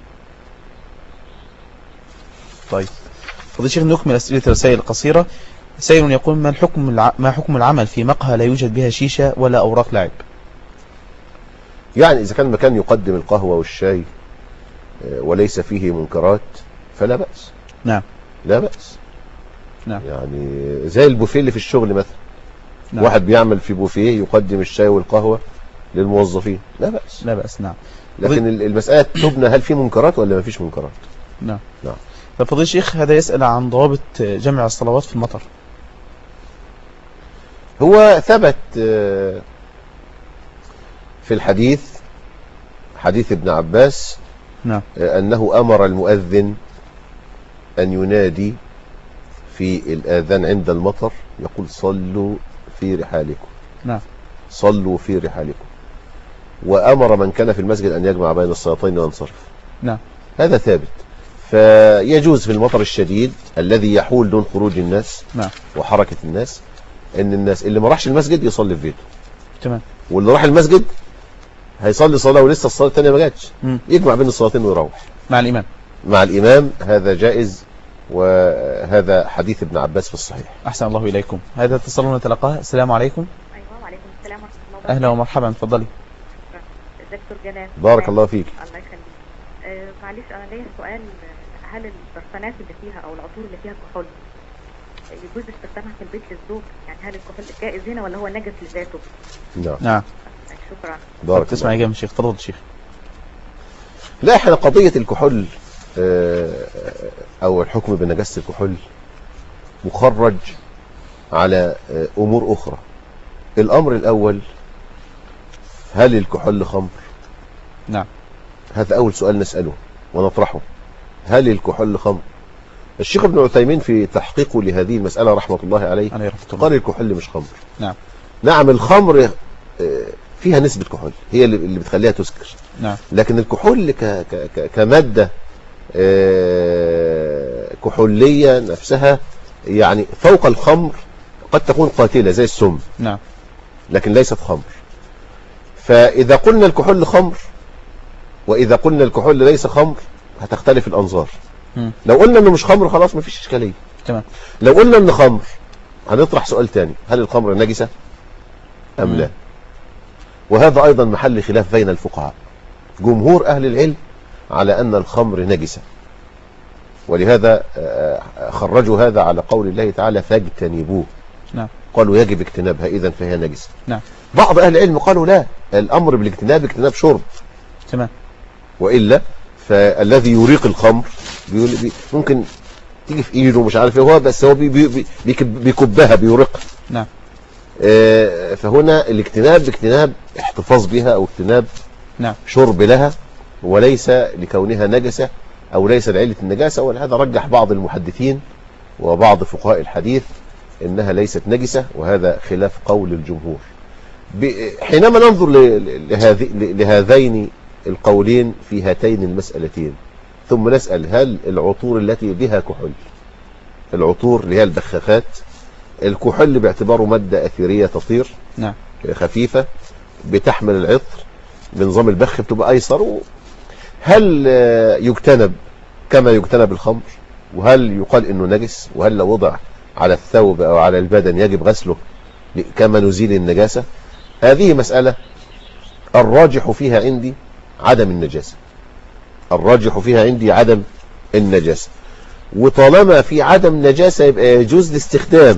طيب فضيلة الشيخ نكمل أسئلة الرسائل القصيرة. سائل يقول ما الحكم الع... ما حكم العمل في مقهى لا يوجد بها شيشة ولا أوراق لعب؟ يعني إذا كان مكان يقدم القهوة والشاي وليس فيه منكرات فلا بأس. نعم لا بأس. نعم. يعني زي البوفيه اللي في الشغل مثلا. نعم. واحد بيعمل في بوفيه يقدم الشاي والقهوة للموظفين، لا بأس. لا بأس. نعم. لكن المسألة تبنى هل في منكرات ولا ما فيش منكرات. نعم. نعم. ففضيل الشيخ هذا يسأل عن ضوابط جمع الصلوات في المطر. هو ثبت في الحديث حديث ابن عباس. نعم. أنه أمر المؤذن أن ينادي في الآذان عند المطر يقول صلوا في رحالكم. نعم. صلوا في رحالكم. وأمر من كان في المسجد أن يجمع بين الصلاتين وينصرف. نعم. هذا ثابت. فيجوز في المطر الشديد الذي يحول دون خروج الناس. نعم. وحركة الناس ان الناس اللي ما راحش المسجد يصلي في بيته. تمام. واللي راح المسجد هيصلي صلاة ولسه الصلاة الثانية ما جاتش، يجمع بين الصلاتين ويروح مع الإمام. مع الإمام. هذا جائز، وهذا حديث ابن عباس في الصحيح. أحسن الله إليكم. هذا اتصال نتلقاه. السلام عليكم. أيوة وعليكم السلام ورحمة الله وبركاته. أهلا ومرحبا. تفضلي. دكتور جلال. بارك الله فيك. الله يخليك. آه معلش أنا ليا سؤال. هل البرفانات اللي فيها أو العطور اللي فيها كحول يجوز استخدامها في البيت للزوج؟ يعني هل الكحول جائز هنا ولا هو نجس لذاته؟ نعم. نعم. شكرا. بارك. تسمع يا شيخ. تفضل الشيخ. لا احنا قضية الكحول او الحكم بنجاسة الكحول مخرج على امور اخرى. الامر الاول هل الكحول خمر؟ نعم. هذا اول سؤال نسأله ونطرحه. هل الكحول خمر؟ الشيخ ابن عثيمين في تحقيقه لهذه المسألة رحمة الله عليه قال الكحول مش خمر. نعم. نعم الخمر فيها نسبة كحول هي اللي بتخليها تسكر. نعم. لكن الكحول كمادة كحولية نفسها يعني فوق الخمر قد تكون قاتلة زي السم. نعم. لكن ليست خمر. فإذا قلنا الكحول خمر وإذا قلنا الكحول ليس خمر هتختلف الأنظار. م. لو قلنا انه مش خمر خلاص مفيش اشكاليه. تمام. لو قلنا انه خمر هنطرح سؤال تاني، هل الخمر نجسه ام م. لا؟ وهذا ايضا محل خلاف بين الفقهاء. جمهور اهل العلم على ان الخمر نجسه، ولهذا خرجوا هذا على قول الله تعالى فاجتنبوه. نعم. قالوا يجب اجتنابها اذا فهي نجسه. نعم. بعض اهل العلم قالوا لا، الامر بالاجتناب اجتناب شرب. تمام. والا فالذي يريق الخمر ممكن تيجي في ايده مش عارف ايه هو، بس هو بي بي بيكبها بيرقها. نعم. آه فهنا الاجتناب اجتناب احتفاظ بها او اجتناب نعم. شرب لها وليس لكونها نجسة أو ليس لعلة النجاسة، ولهذا رجح بعض المحدثين وبعض فقهاء الحديث إنها ليست نجسة، وهذا خلاف قول الجمهور. حينما ننظر لهذين القولين في هاتين المسألتين، ثم نسأل هل العطور التي بها كحول، العطور اللي هي البخاخات، الكحول باعتباره مادة أثيرية تطير نعم خفيفة بتحمل العطر بنظام البخ بتبقى أيسر، هل يجتنب كما يجتنب الخمر؟ وهل يقال إنه نجس؟ وهل لو وضع على الثوب أو على البدن يجب غسله كما نزيل النجاسة؟ هذه مسألة الراجح فيها عندي عدم النجاسة، الراجح فيها عندي عدم النجاسة، وطالما في عدم نجاسة يبقى يجوز الاستخدام،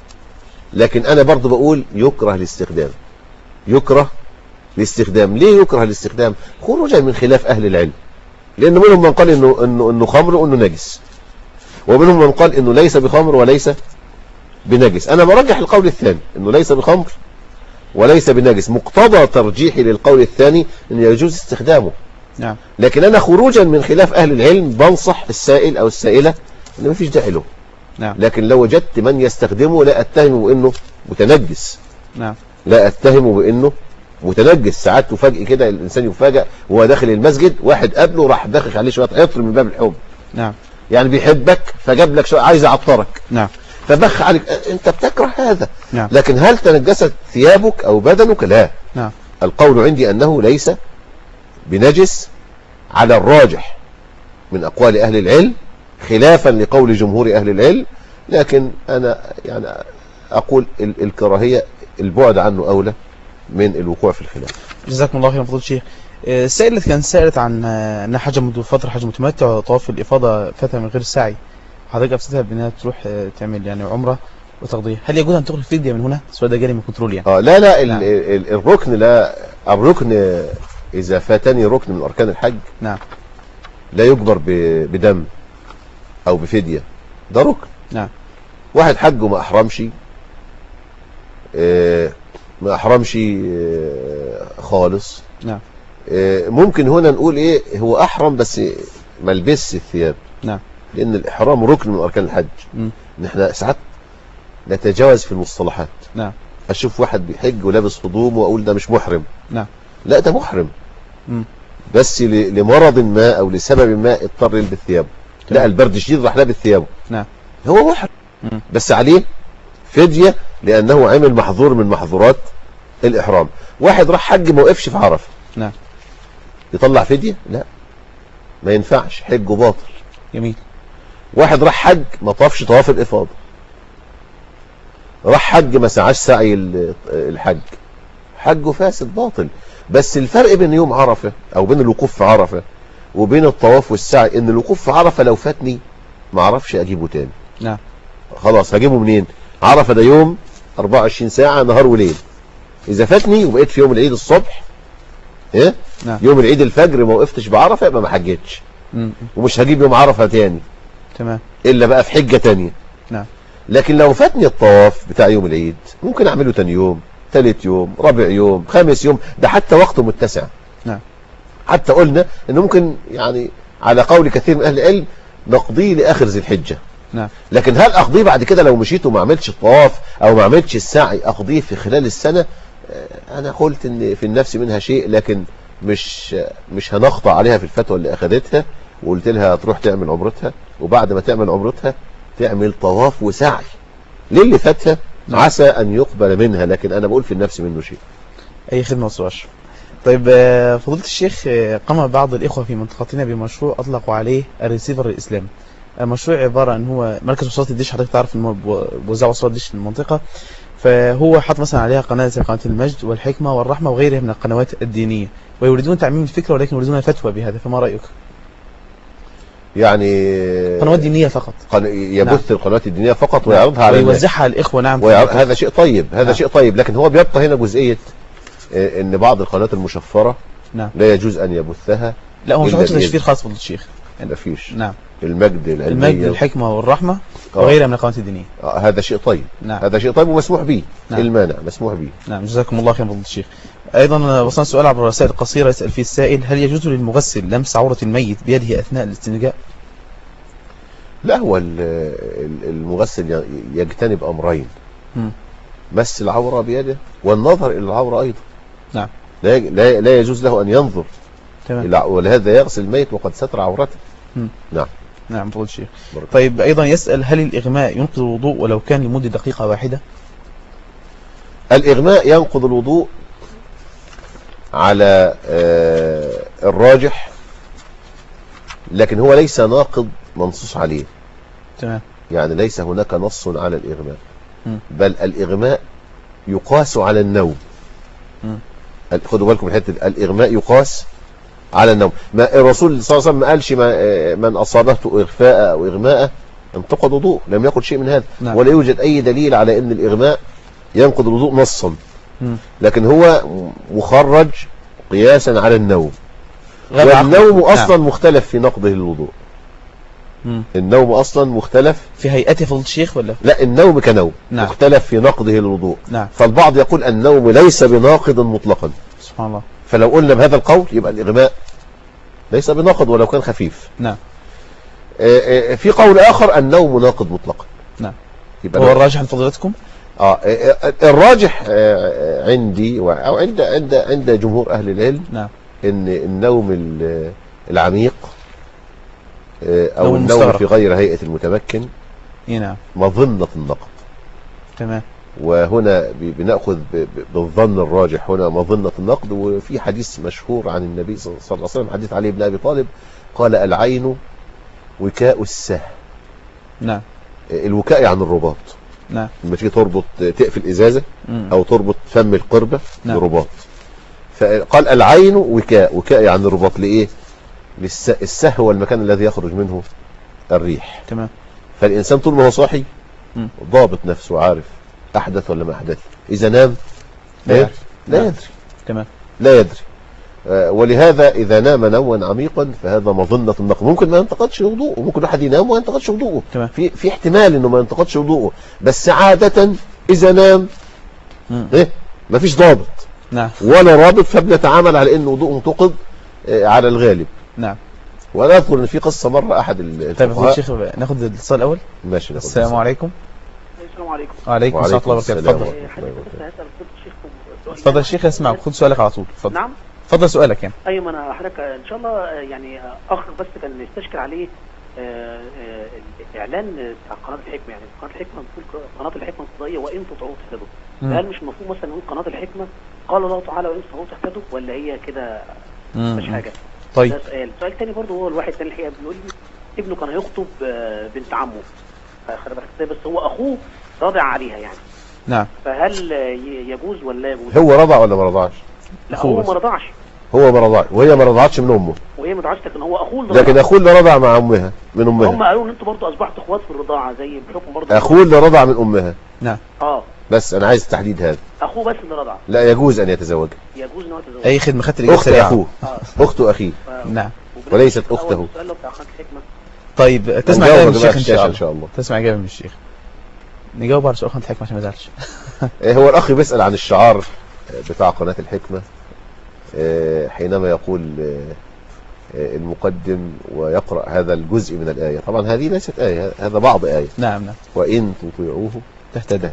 لكن أنا برضو بقول يكره الاستخدام، يكره الاستخدام. ليه يكره الاستخدام؟ خروجا من خلاف أهل العلم، لأن منهم من قال إنه, إنه, إنه خمر وإنه نجس، ومنهم من قال إنه ليس بخمر وليس بنجس. أنا برجح القول الثاني إنه ليس بخمر وليس بنجس، مقتضى ترجيحي للقول الثاني إنه يجوز استخدامه. نعم. لكن أنا خروجا من خلاف أهل العلم بنصح السائل أو السائلة إنه ما فيش داعي له. نعم. لكن لو وجدت من يستخدمه لا أتهمه بإنه متنجس. نعم. لا أتهمه بإنه متنجس. ساعات تفاجئ كده الإنسان يفاجئ وهو داخل المسجد واحد قبله راح داخل عليه شوية عطر من باب الحب. نعم. يعني بيحبك فجاب لك شوية عايز يعطرك. نعم. فبخ عليك، أنت بتكره هذا. نعم. لكن هل تنجست ثيابك أو بدنك؟ لا. نعم. القول عندي أنه ليس بنجس على الراجح من أقوال أهل العلم، خلافا لقول جمهور أهل العلم. لكن أنا يعني أقول الكراهية البعد عنه أولى من الوقوع في الخلاف. جزاكم الله خيرا فضيلة الشيخ. السائل اللي كان سائلت عن أن حج منذ فترة حج متمتع وطواف الإفاضة فترة من غير السعي، حضرتك أفسدها بأنها تروح تعمل يعني عمرة وتقضيها، هل يجوز أن تخرج فدية من هنا؟ السؤال ده جالي من كنترول يعني. آه لا لا نعم. الركن لا الركن إذا فاتني ركن من أركان الحج نعم لا يجبر بدم أو بفدية، ده ركن. نعم. واحد حج وما أحرمش، آه ما أحرمش آه خالص. نعم. آه ممكن هنا نقول إيه، هو أحرم بس ما لبسش الثياب. نعم. لأن الإحرام ركن من أركان الحج. م. نحن ساعات نتجاوز في المصطلحات. نعم. أشوف واحد بيحج ولابس هدوم وأقول ده مش محرم. نعم. لا ده محرم. م. بس لمرض ما أو لسبب ما اضطر يلبس ثيابه. لا البرد شديد راح لابس ثيابه. نعم. هو محرم. م. بس عليه فدية لأنه عمل محظور من محظورات الإحرام. واحد راح حج ما وقفش في عرفة. نعم. يطلع فدية؟ لا ما ينفعش، حجه باطل. جميل. واحد راح حج ما طافش طواف الإفاضة، راح حج ما سعاش سعي الحج، حجه فاسد باطل. بس الفرق بين يوم عرفة أو بين الوقوف في عرفة وبين الطواف والسعي إن الوقوف في عرفة لو فاتني ما اعرفش أجيبه تاني. نعم. خلاص هجيبه منين؟ عرفة ده يوم أربعة وعشرين ساعة نهار وليل، إذا فاتني وبقيت في يوم العيد الصبح إيه؟ نعم. يوم العيد الفجر ما وقفتش بعرفة يبقى ما حجتش. م. ومش هجيب يوم عرفة تاني. تمام. إلا بقى في حجة تانية. نعم. لكن لو فاتني الطواف بتاع يوم العيد ممكن أعمله تاني يوم، ثالث يوم، رابع يوم، خامس يوم، ده حتى وقته متسع. نعم. حتى قلنا إنه ممكن يعني على قول كثير من أهل العلم نقضيه لآخر ذي الحجة. نعم. لكن هل أقضيه بعد كده لو مشيت وما عملتش الطواف أو ما عملتش السعي أقضيه في خلال السنة؟ أنا قلت إن في النفس منها شيء، لكن مش مش هنخضع عليها في الفتوى اللي أخذتها وقلت لها تروح تعمل عمرتها وبعد ما تعمل عمرتها تعمل طواف وسعي للي فاتها عسى أن يقبل منها، لكن أنا بقول في النفس منه شيء. أي خدمة وصواش. طيب فضيلة الشيخ، قام بعض الإخوة في منطقتنا بمشروع أطلقوا عليه الريسيفر الإسلامي. المشروع عبارة عن هو مركز وصلات الدش، حضرتك تعرف إن هو بوزع وصلات الدش في المنطقة، فهو حط مثلا عليها قناة زي قناة المجد والحكمة والرحمة وغيرها من القنوات الدينية، ويريدون تعميم الفكرة ولكن يريدون فتوى بهذا، فما رأيك؟ يعني قنوات دينية فقط، قن... يبث نعم. القنوات الدينية فقط ويعرضها على ويوزعها على الإخوة. نعم. ويعرض... هذا شيء طيب، هذا نعم. شيء طيب، لكن هو بيبقى هنا جزئية ان بعض القنوات المشفرة نعم. لا يجوز ان يبثها. لا هو مش حاطط تشفير خاص فضيلة الشيخ. ما فيش. نعم. المجد العلمية المجد الحكمة والرحمة آه. وغيرها من القنوات الدينية. آه هذا شيء طيب. نعم. هذا شيء طيب ومسموح به. نعم. المانع مسموح به. نعم جزاكم الله خير فضيلة الشيخ. أيضا وصلنا سؤال عبر الرسائل القصيرة يسأل فيه السائل: هل يجوز للمغسل لمس عورة الميت بيده أثناء الاستنجاء؟ لا، هو المغسل يجتنب أمرين: م. مس العورة بيده والنظر إلى العورة أيضا. نعم. لا لا يجوز له أن ينظر. تمام. ولهذا يغسل الميت وقد ستر عورته. م. نعم. نعم فضيلة الشيخ. طيب أيضا يسأل: هل الإغماء ينقض الوضوء ولو كان لمدة دقيقة واحدة؟ الإغماء ينقض الوضوء على الراجح، لكن هو ليس ناقض منصوص عليه. تمام. يعني ليس هناك نص على الإغماء، م. بل الإغماء يقاس على النوم. م. خدوا بالكم الحته، الإغماء يقاس على النوم. ما الرسول صلى الله عليه وسلم ما قالش ما من أصابته إغفاء أو إغماء انتقض وضوء، لم يقل شيء من هذا. نعم. ولا يوجد أي دليل على أن الإغماء ينقض الوضوء نصا، م. لكن هو مخرج قياسا على النوم. والنوم أصلا نعم. مختلف في نقضه الوضوء. م. النوم أصلا مختلف في هيئته فضل الشيخ ولا؟ لا، النوم كنوم. نعم. مختلف في نقضه الوضوء. نعم. فالبعض يقول النوم ليس بناقض مطلقا. سبحان الله. فلو قلنا بهذا القول يبقى الإغماء ليس بناقض ولو كان خفيف. نعم. في قول آخر النوم ناقض مطلقا. نعم. يبقى هو الراجح عند فضيلتكم؟ اه الراجح عندي او عند عند عند جمهور اهل العلم. نعم. ان النوم العميق او النوم مستغرق في غير هيئة المتمكن نعم مظنة النقض. تمام. وهنا بنأخذ بالظن الراجح هنا مظنة النقض. وفي حديث مشهور عن النبي صلى الله عليه وسلم، حديث علي بن أبي طالب، قال: العين وكاء السهم. نعم. الوكاء يعني الرباط. نعم. لما تيجي تربط تقفل إزازة م. أو تربط فم القربة. نعم. برباط. فقال العين وكاء، وكاء يعني الرباط لإيه؟ للسهو والمكان الذي يخرج منه الريح. تمام. فالإنسان طول ما هو صاحي م. ضابط نفسه، عارف أحدث ولا ما أحدث. إذا نام لا يدري. لا يدري. تمام. لا يدري. آه ولهذا إذا نام نوما عميقا فهذا مظنة النقض. ممكن ما ينتقدش وضوءه، ممكن واحد ينام وما ينتقدش وضوءه. تمام. في في احتمال إنه ما ينتقدش وضوءه، بس عادة إذا نام م. إيه ما فيش ضابط. نعم. ولا رابط، فبنتعامل على إن وضوءه انتقد آه على الغالب. نعم. وانا اذكر ان في قصه مره احد الفقهاء. طيب يا شيخ ناخد الاتصال الاول. ماشي. السلام عليكم. السلام عليكم. وعليكم السلام ورحمه الله وبركاته. اتفضل. اتفضل يا شيخ اسمعك، خد سؤالك على طول. اتفضل. نعم. اتفضل سؤالك يعني. ايوه، ما انا حضرتك ان شاء الله يعني اخ بس كان يستشكل عليه الاعلان بتاع قناه الحكمه. يعني قناه الحكمه بتقول قناه الحكمه الفضائيه وان تطيعوه تهتدوا. هل مش المفروض مثلا نقول قناه الحكمه قال الله تعالى وان تطيعوه تهتدوا، ولا هي كده مش حاجه؟ طيب. ده سؤال. سؤال تاني برضه، هو الواحد تاني الحقيقه بيقول لي ابنه كان هيخطب بنت عمه، خلي بالك، بس هو اخوه رضع عليها يعني. نعم. فهل يجوز ولا لا يجوز؟ هو رضع ولا ما رضعش؟ لا، هو ما رضعش. هو ما رضعش وهي ما رضعتش من امه. وهي ما رضعش، لكن هو اخوه اللي رضع. لكن اخوه اللي رضع مع امها من امها. هم قالوا ان انتوا برضه اصبحتوا اخوات في الرضاعه زي بحكم برضه. اخوه اللي رضع من امها. نعم. اه بس انا عايز التحديد هذا. اخوه بس اللي رضع. لا يجوز ان يتزوجها. يجوز ان هو يتزوج. اي خدمه خدت الاجابه. اخت اخوه. آه. اخت اخيه. آه. نعم. وليست اخته. طيب تسمع اجابه من الشيخ ان شاء الله. ان شاء الله تسمع اجابه من الشيخ. نجاوب على سؤال قناه الحكمه عشان ما يزعلش. هو الاخ بيسال عن الشعار بتاع قناه الحكمه حينما يقول المقدم ويقرأ هذا الجزء من الآية. طبعا هذه ليست آية، هذا بعض آية. نعم نعم. وإن تطيعوه تهتدوا.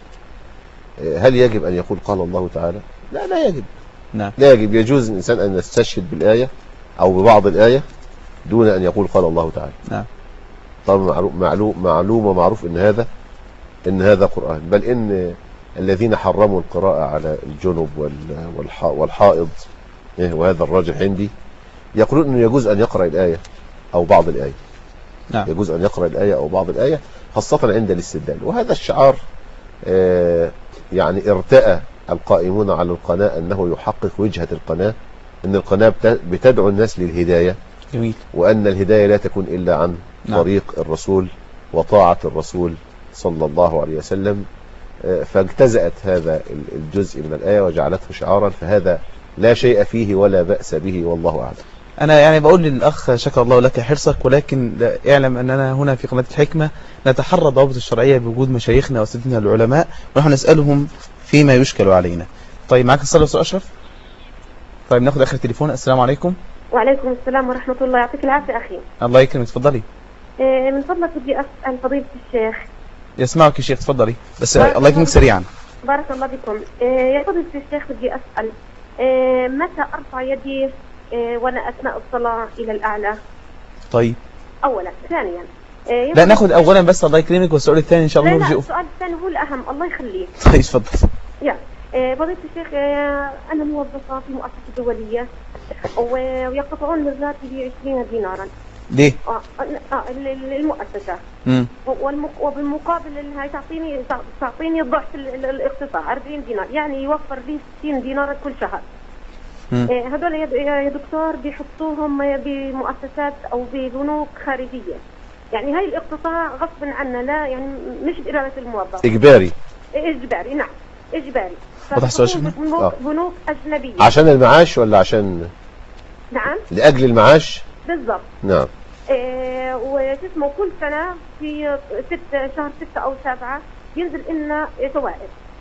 هل يجب أن يقول قال الله تعالى؟ لا لا يجب. نعم. لا يجب. يجوز الإنسان أن يستشهد بالآية أو ببعض الآية دون أن يقول قال الله تعالى. نعم. طبعا معلوم معلوم ومعروف إن هذا إن هذا قرآن، بل إن الذين حرموا القراءة على الجنب والحائض وهذا الراجح عندي يقولون أنه يجوز أن يقرأ الآية أو بعض الآية. نعم. يجوز أن يقرأ الآية أو بعض الآية خاصة عند الاستدلال. وهذا الشعار آه يعني ارتأى القائمون على القناة أنه يحقق وجهة القناة، أن القناة بتدعو الناس للهداية. جميل. وأن الهداية لا تكون إلا عن نعم. طريق الرسول وطاعة الرسول صلى الله عليه وسلم. آه فاجتزأت هذا الجزء من الآية وجعلته شعارا، فهذا لا شيء فيه ولا بأس به والله أعلم. أنا يعني بقول للأخ شكر الله لك حرصك، ولكن اعلم أننا هنا في قناة الحكمة نتحرى الضوابط الشرعية بوجود مشايخنا وأساتذتنا العلماء، ونحن نسألهم فيما يشكل علينا. طيب معك الصلاة والسلام أشرف. طيب ناخد آخر تليفون. السلام عليكم. وعليكم السلام ورحمة الله. يعطيك العافية أخي. الله يكرمك. تفضلي. إيه من فضلك بدي أسأل فضيلة الشيخ. يسمعك يا شيخ. تفضلي بس الله يكرمك سريعا. بارك الله بكم. إيه يا فضيلة الشيخ بدي أسأل إيه متى أرفع يدي إيه وأنا أثناء الصلاة إلى الأعلى؟ طيب أولا. ثانيا إيه لا ناخد أولا بس الله يكرمك، والسؤال الثاني إن شاء الله نرجئه. لا السؤال الثاني هو الأهم. الله يخليك. طيب تفضل. يا إيه فضيلة الشيخ إيه أنا موظفة في مؤسسة دولية ويقطعون من راتبي عشرين دينارا. ليه؟ اه اه المؤسسة. امم وبالمقابل انها تعطيني تعطيني ضعف الاقتصاع أربعين دينار، يعني يوفر لي ستين دينار كل شهر. إيه هذول يا دكتور بيحطوهم بمؤسسات او ببنوك خارجية، يعني هاي الاقتصاع غصبا عنا، لا يعني مش بإرادة الموظف. اجباري. اجباري نعم اجباري. بنوك, بنوك اجنبية. عشان المعاش ولا عشان؟ نعم لأجل المعاش بالضبط. نعم. إيه واسمه كل سنة في ست شهر ستة أو سبعة ينزل لنا فوائد.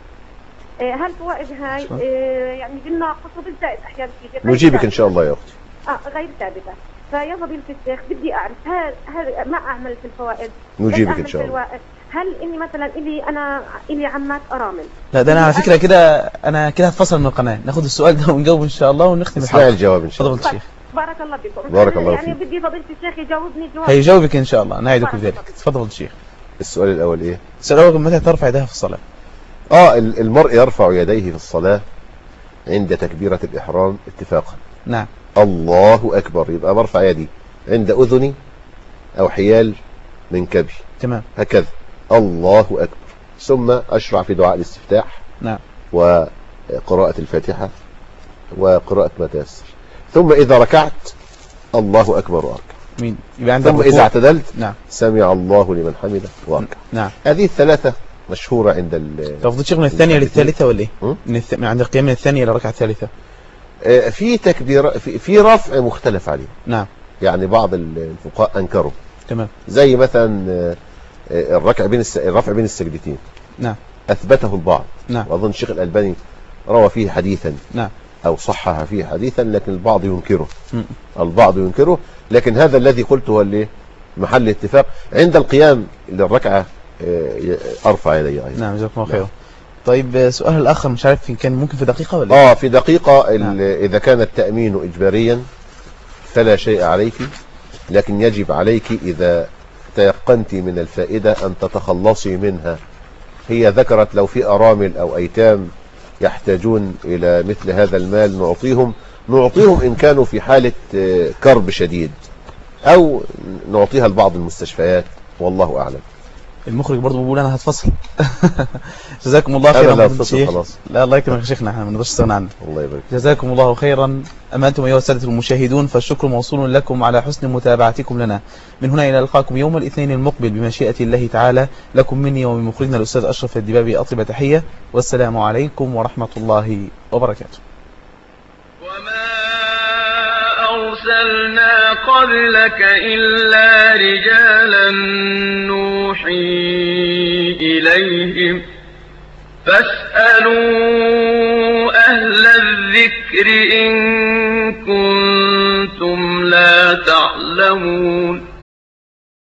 إيه هالفوائد هاي إيه يعني بالناقص وبالزائد أحيانا كثير. نجيبك إن شاء الله يا أختي. آه غير ثابتة. فيا فضيلة الشيخ بدي أعرف هل هل ما أعمل في الفوائد؟ نجيبك إن شاء الله. هل إني مثلا إلي أنا إلي عمات أرامل؟ لا ده أنا على فكرة كده أنا كده هتفصل من القناة، ناخد السؤال ده ونجاوب إن شاء الله ونختم الحلقة. الجواب إن شاء الله. تفضل الشيخ. بارك الله بكم. بارك الله فيك. يعني بدي فضيلة الشيخ يجاوبني جواب. هيجاوبك إن شاء الله نعيدك بذلك. تفضل الشيخ. السؤال الأول إيه؟ السؤال الأول متى ترفع يديها في الصلاة؟ آه المرء يرفع يديه في الصلاة عند تكبيرة الإحرام اتفاقا. نعم. الله أكبر يبقى برفع يدي عند أذني أو حيال منكبي. تمام. هكذا الله أكبر، ثم أشرع في دعاء الاستفتاح. نعم. وقراءة الفاتحة وقراءة ما تيسر، ثم إذا ركعت الله أكبر وأركع. مين يبقى عندك؟ ثم إذا اعتدلت نعم سمع الله لمن حمده وأركع. نعم. هذه الثلاثة مشهورة عند ال تفضل شيخ من الثانية للثالثة ولا إيه؟ من الث... من عند القيام من الثانية للركعة الثالثة. آه في تكبير في, في رفع مختلف عليه. نعم. يعني بعض الفقهاء أنكروا. تمام. زي مثلا آه الركع بين الس... الرفع بين السجدتين. نعم. أثبته البعض. نعم. وأظن الشيخ الألباني روى فيه حديثا. نعم. أو صحح فيه حديثا، لكن البعض ينكره. م. البعض ينكره، لكن هذا الذي قلته هو اللي محل اتفاق. عند القيام للركعة أرفع يدي أيضا. نعم جزاكم الله خير. طيب سؤال الآخر مش عارف إن كان ممكن في دقيقة ولا آه في دقيقة. نعم. إذا كان التأمين إجباريا فلا شيء عليك، لكن يجب عليك إذا تيقنت من الفائدة أن تتخلصي منها. هي ذكرت لو في أرامل أو أيتام يحتاجون إلى مثل هذا المال نعطيهم نعطيهم إن كانوا في حالة كرب شديد، أو نعطيها لبعض المستشفيات، والله أعلم. المخرج برضه بيقول أنا هتفصل. جزاكم الله خيرا. لا هتفصل خلاص. لا الله يكرمك يا شيخنا، احنا ما نقدرش نستغنى عنك. الله يبارك. جزاكم الله خيرا. أما أنتم أيها السادة المشاهدون فالشكر موصول لكم على حسن متابعتكم لنا. من هنا إلى لقاكم يوم الاثنين المقبل بمشيئة الله تعالى. لكم مني ومن مخرجنا الأستاذ أشرف الدبابي أطيب تحية، والسلام عليكم ورحمة الله وبركاته. وما أرسلنا قبلك إلا رجالا نوحي إليهم فاسألوا أهل الذكر إن كنتم لا تعلمون.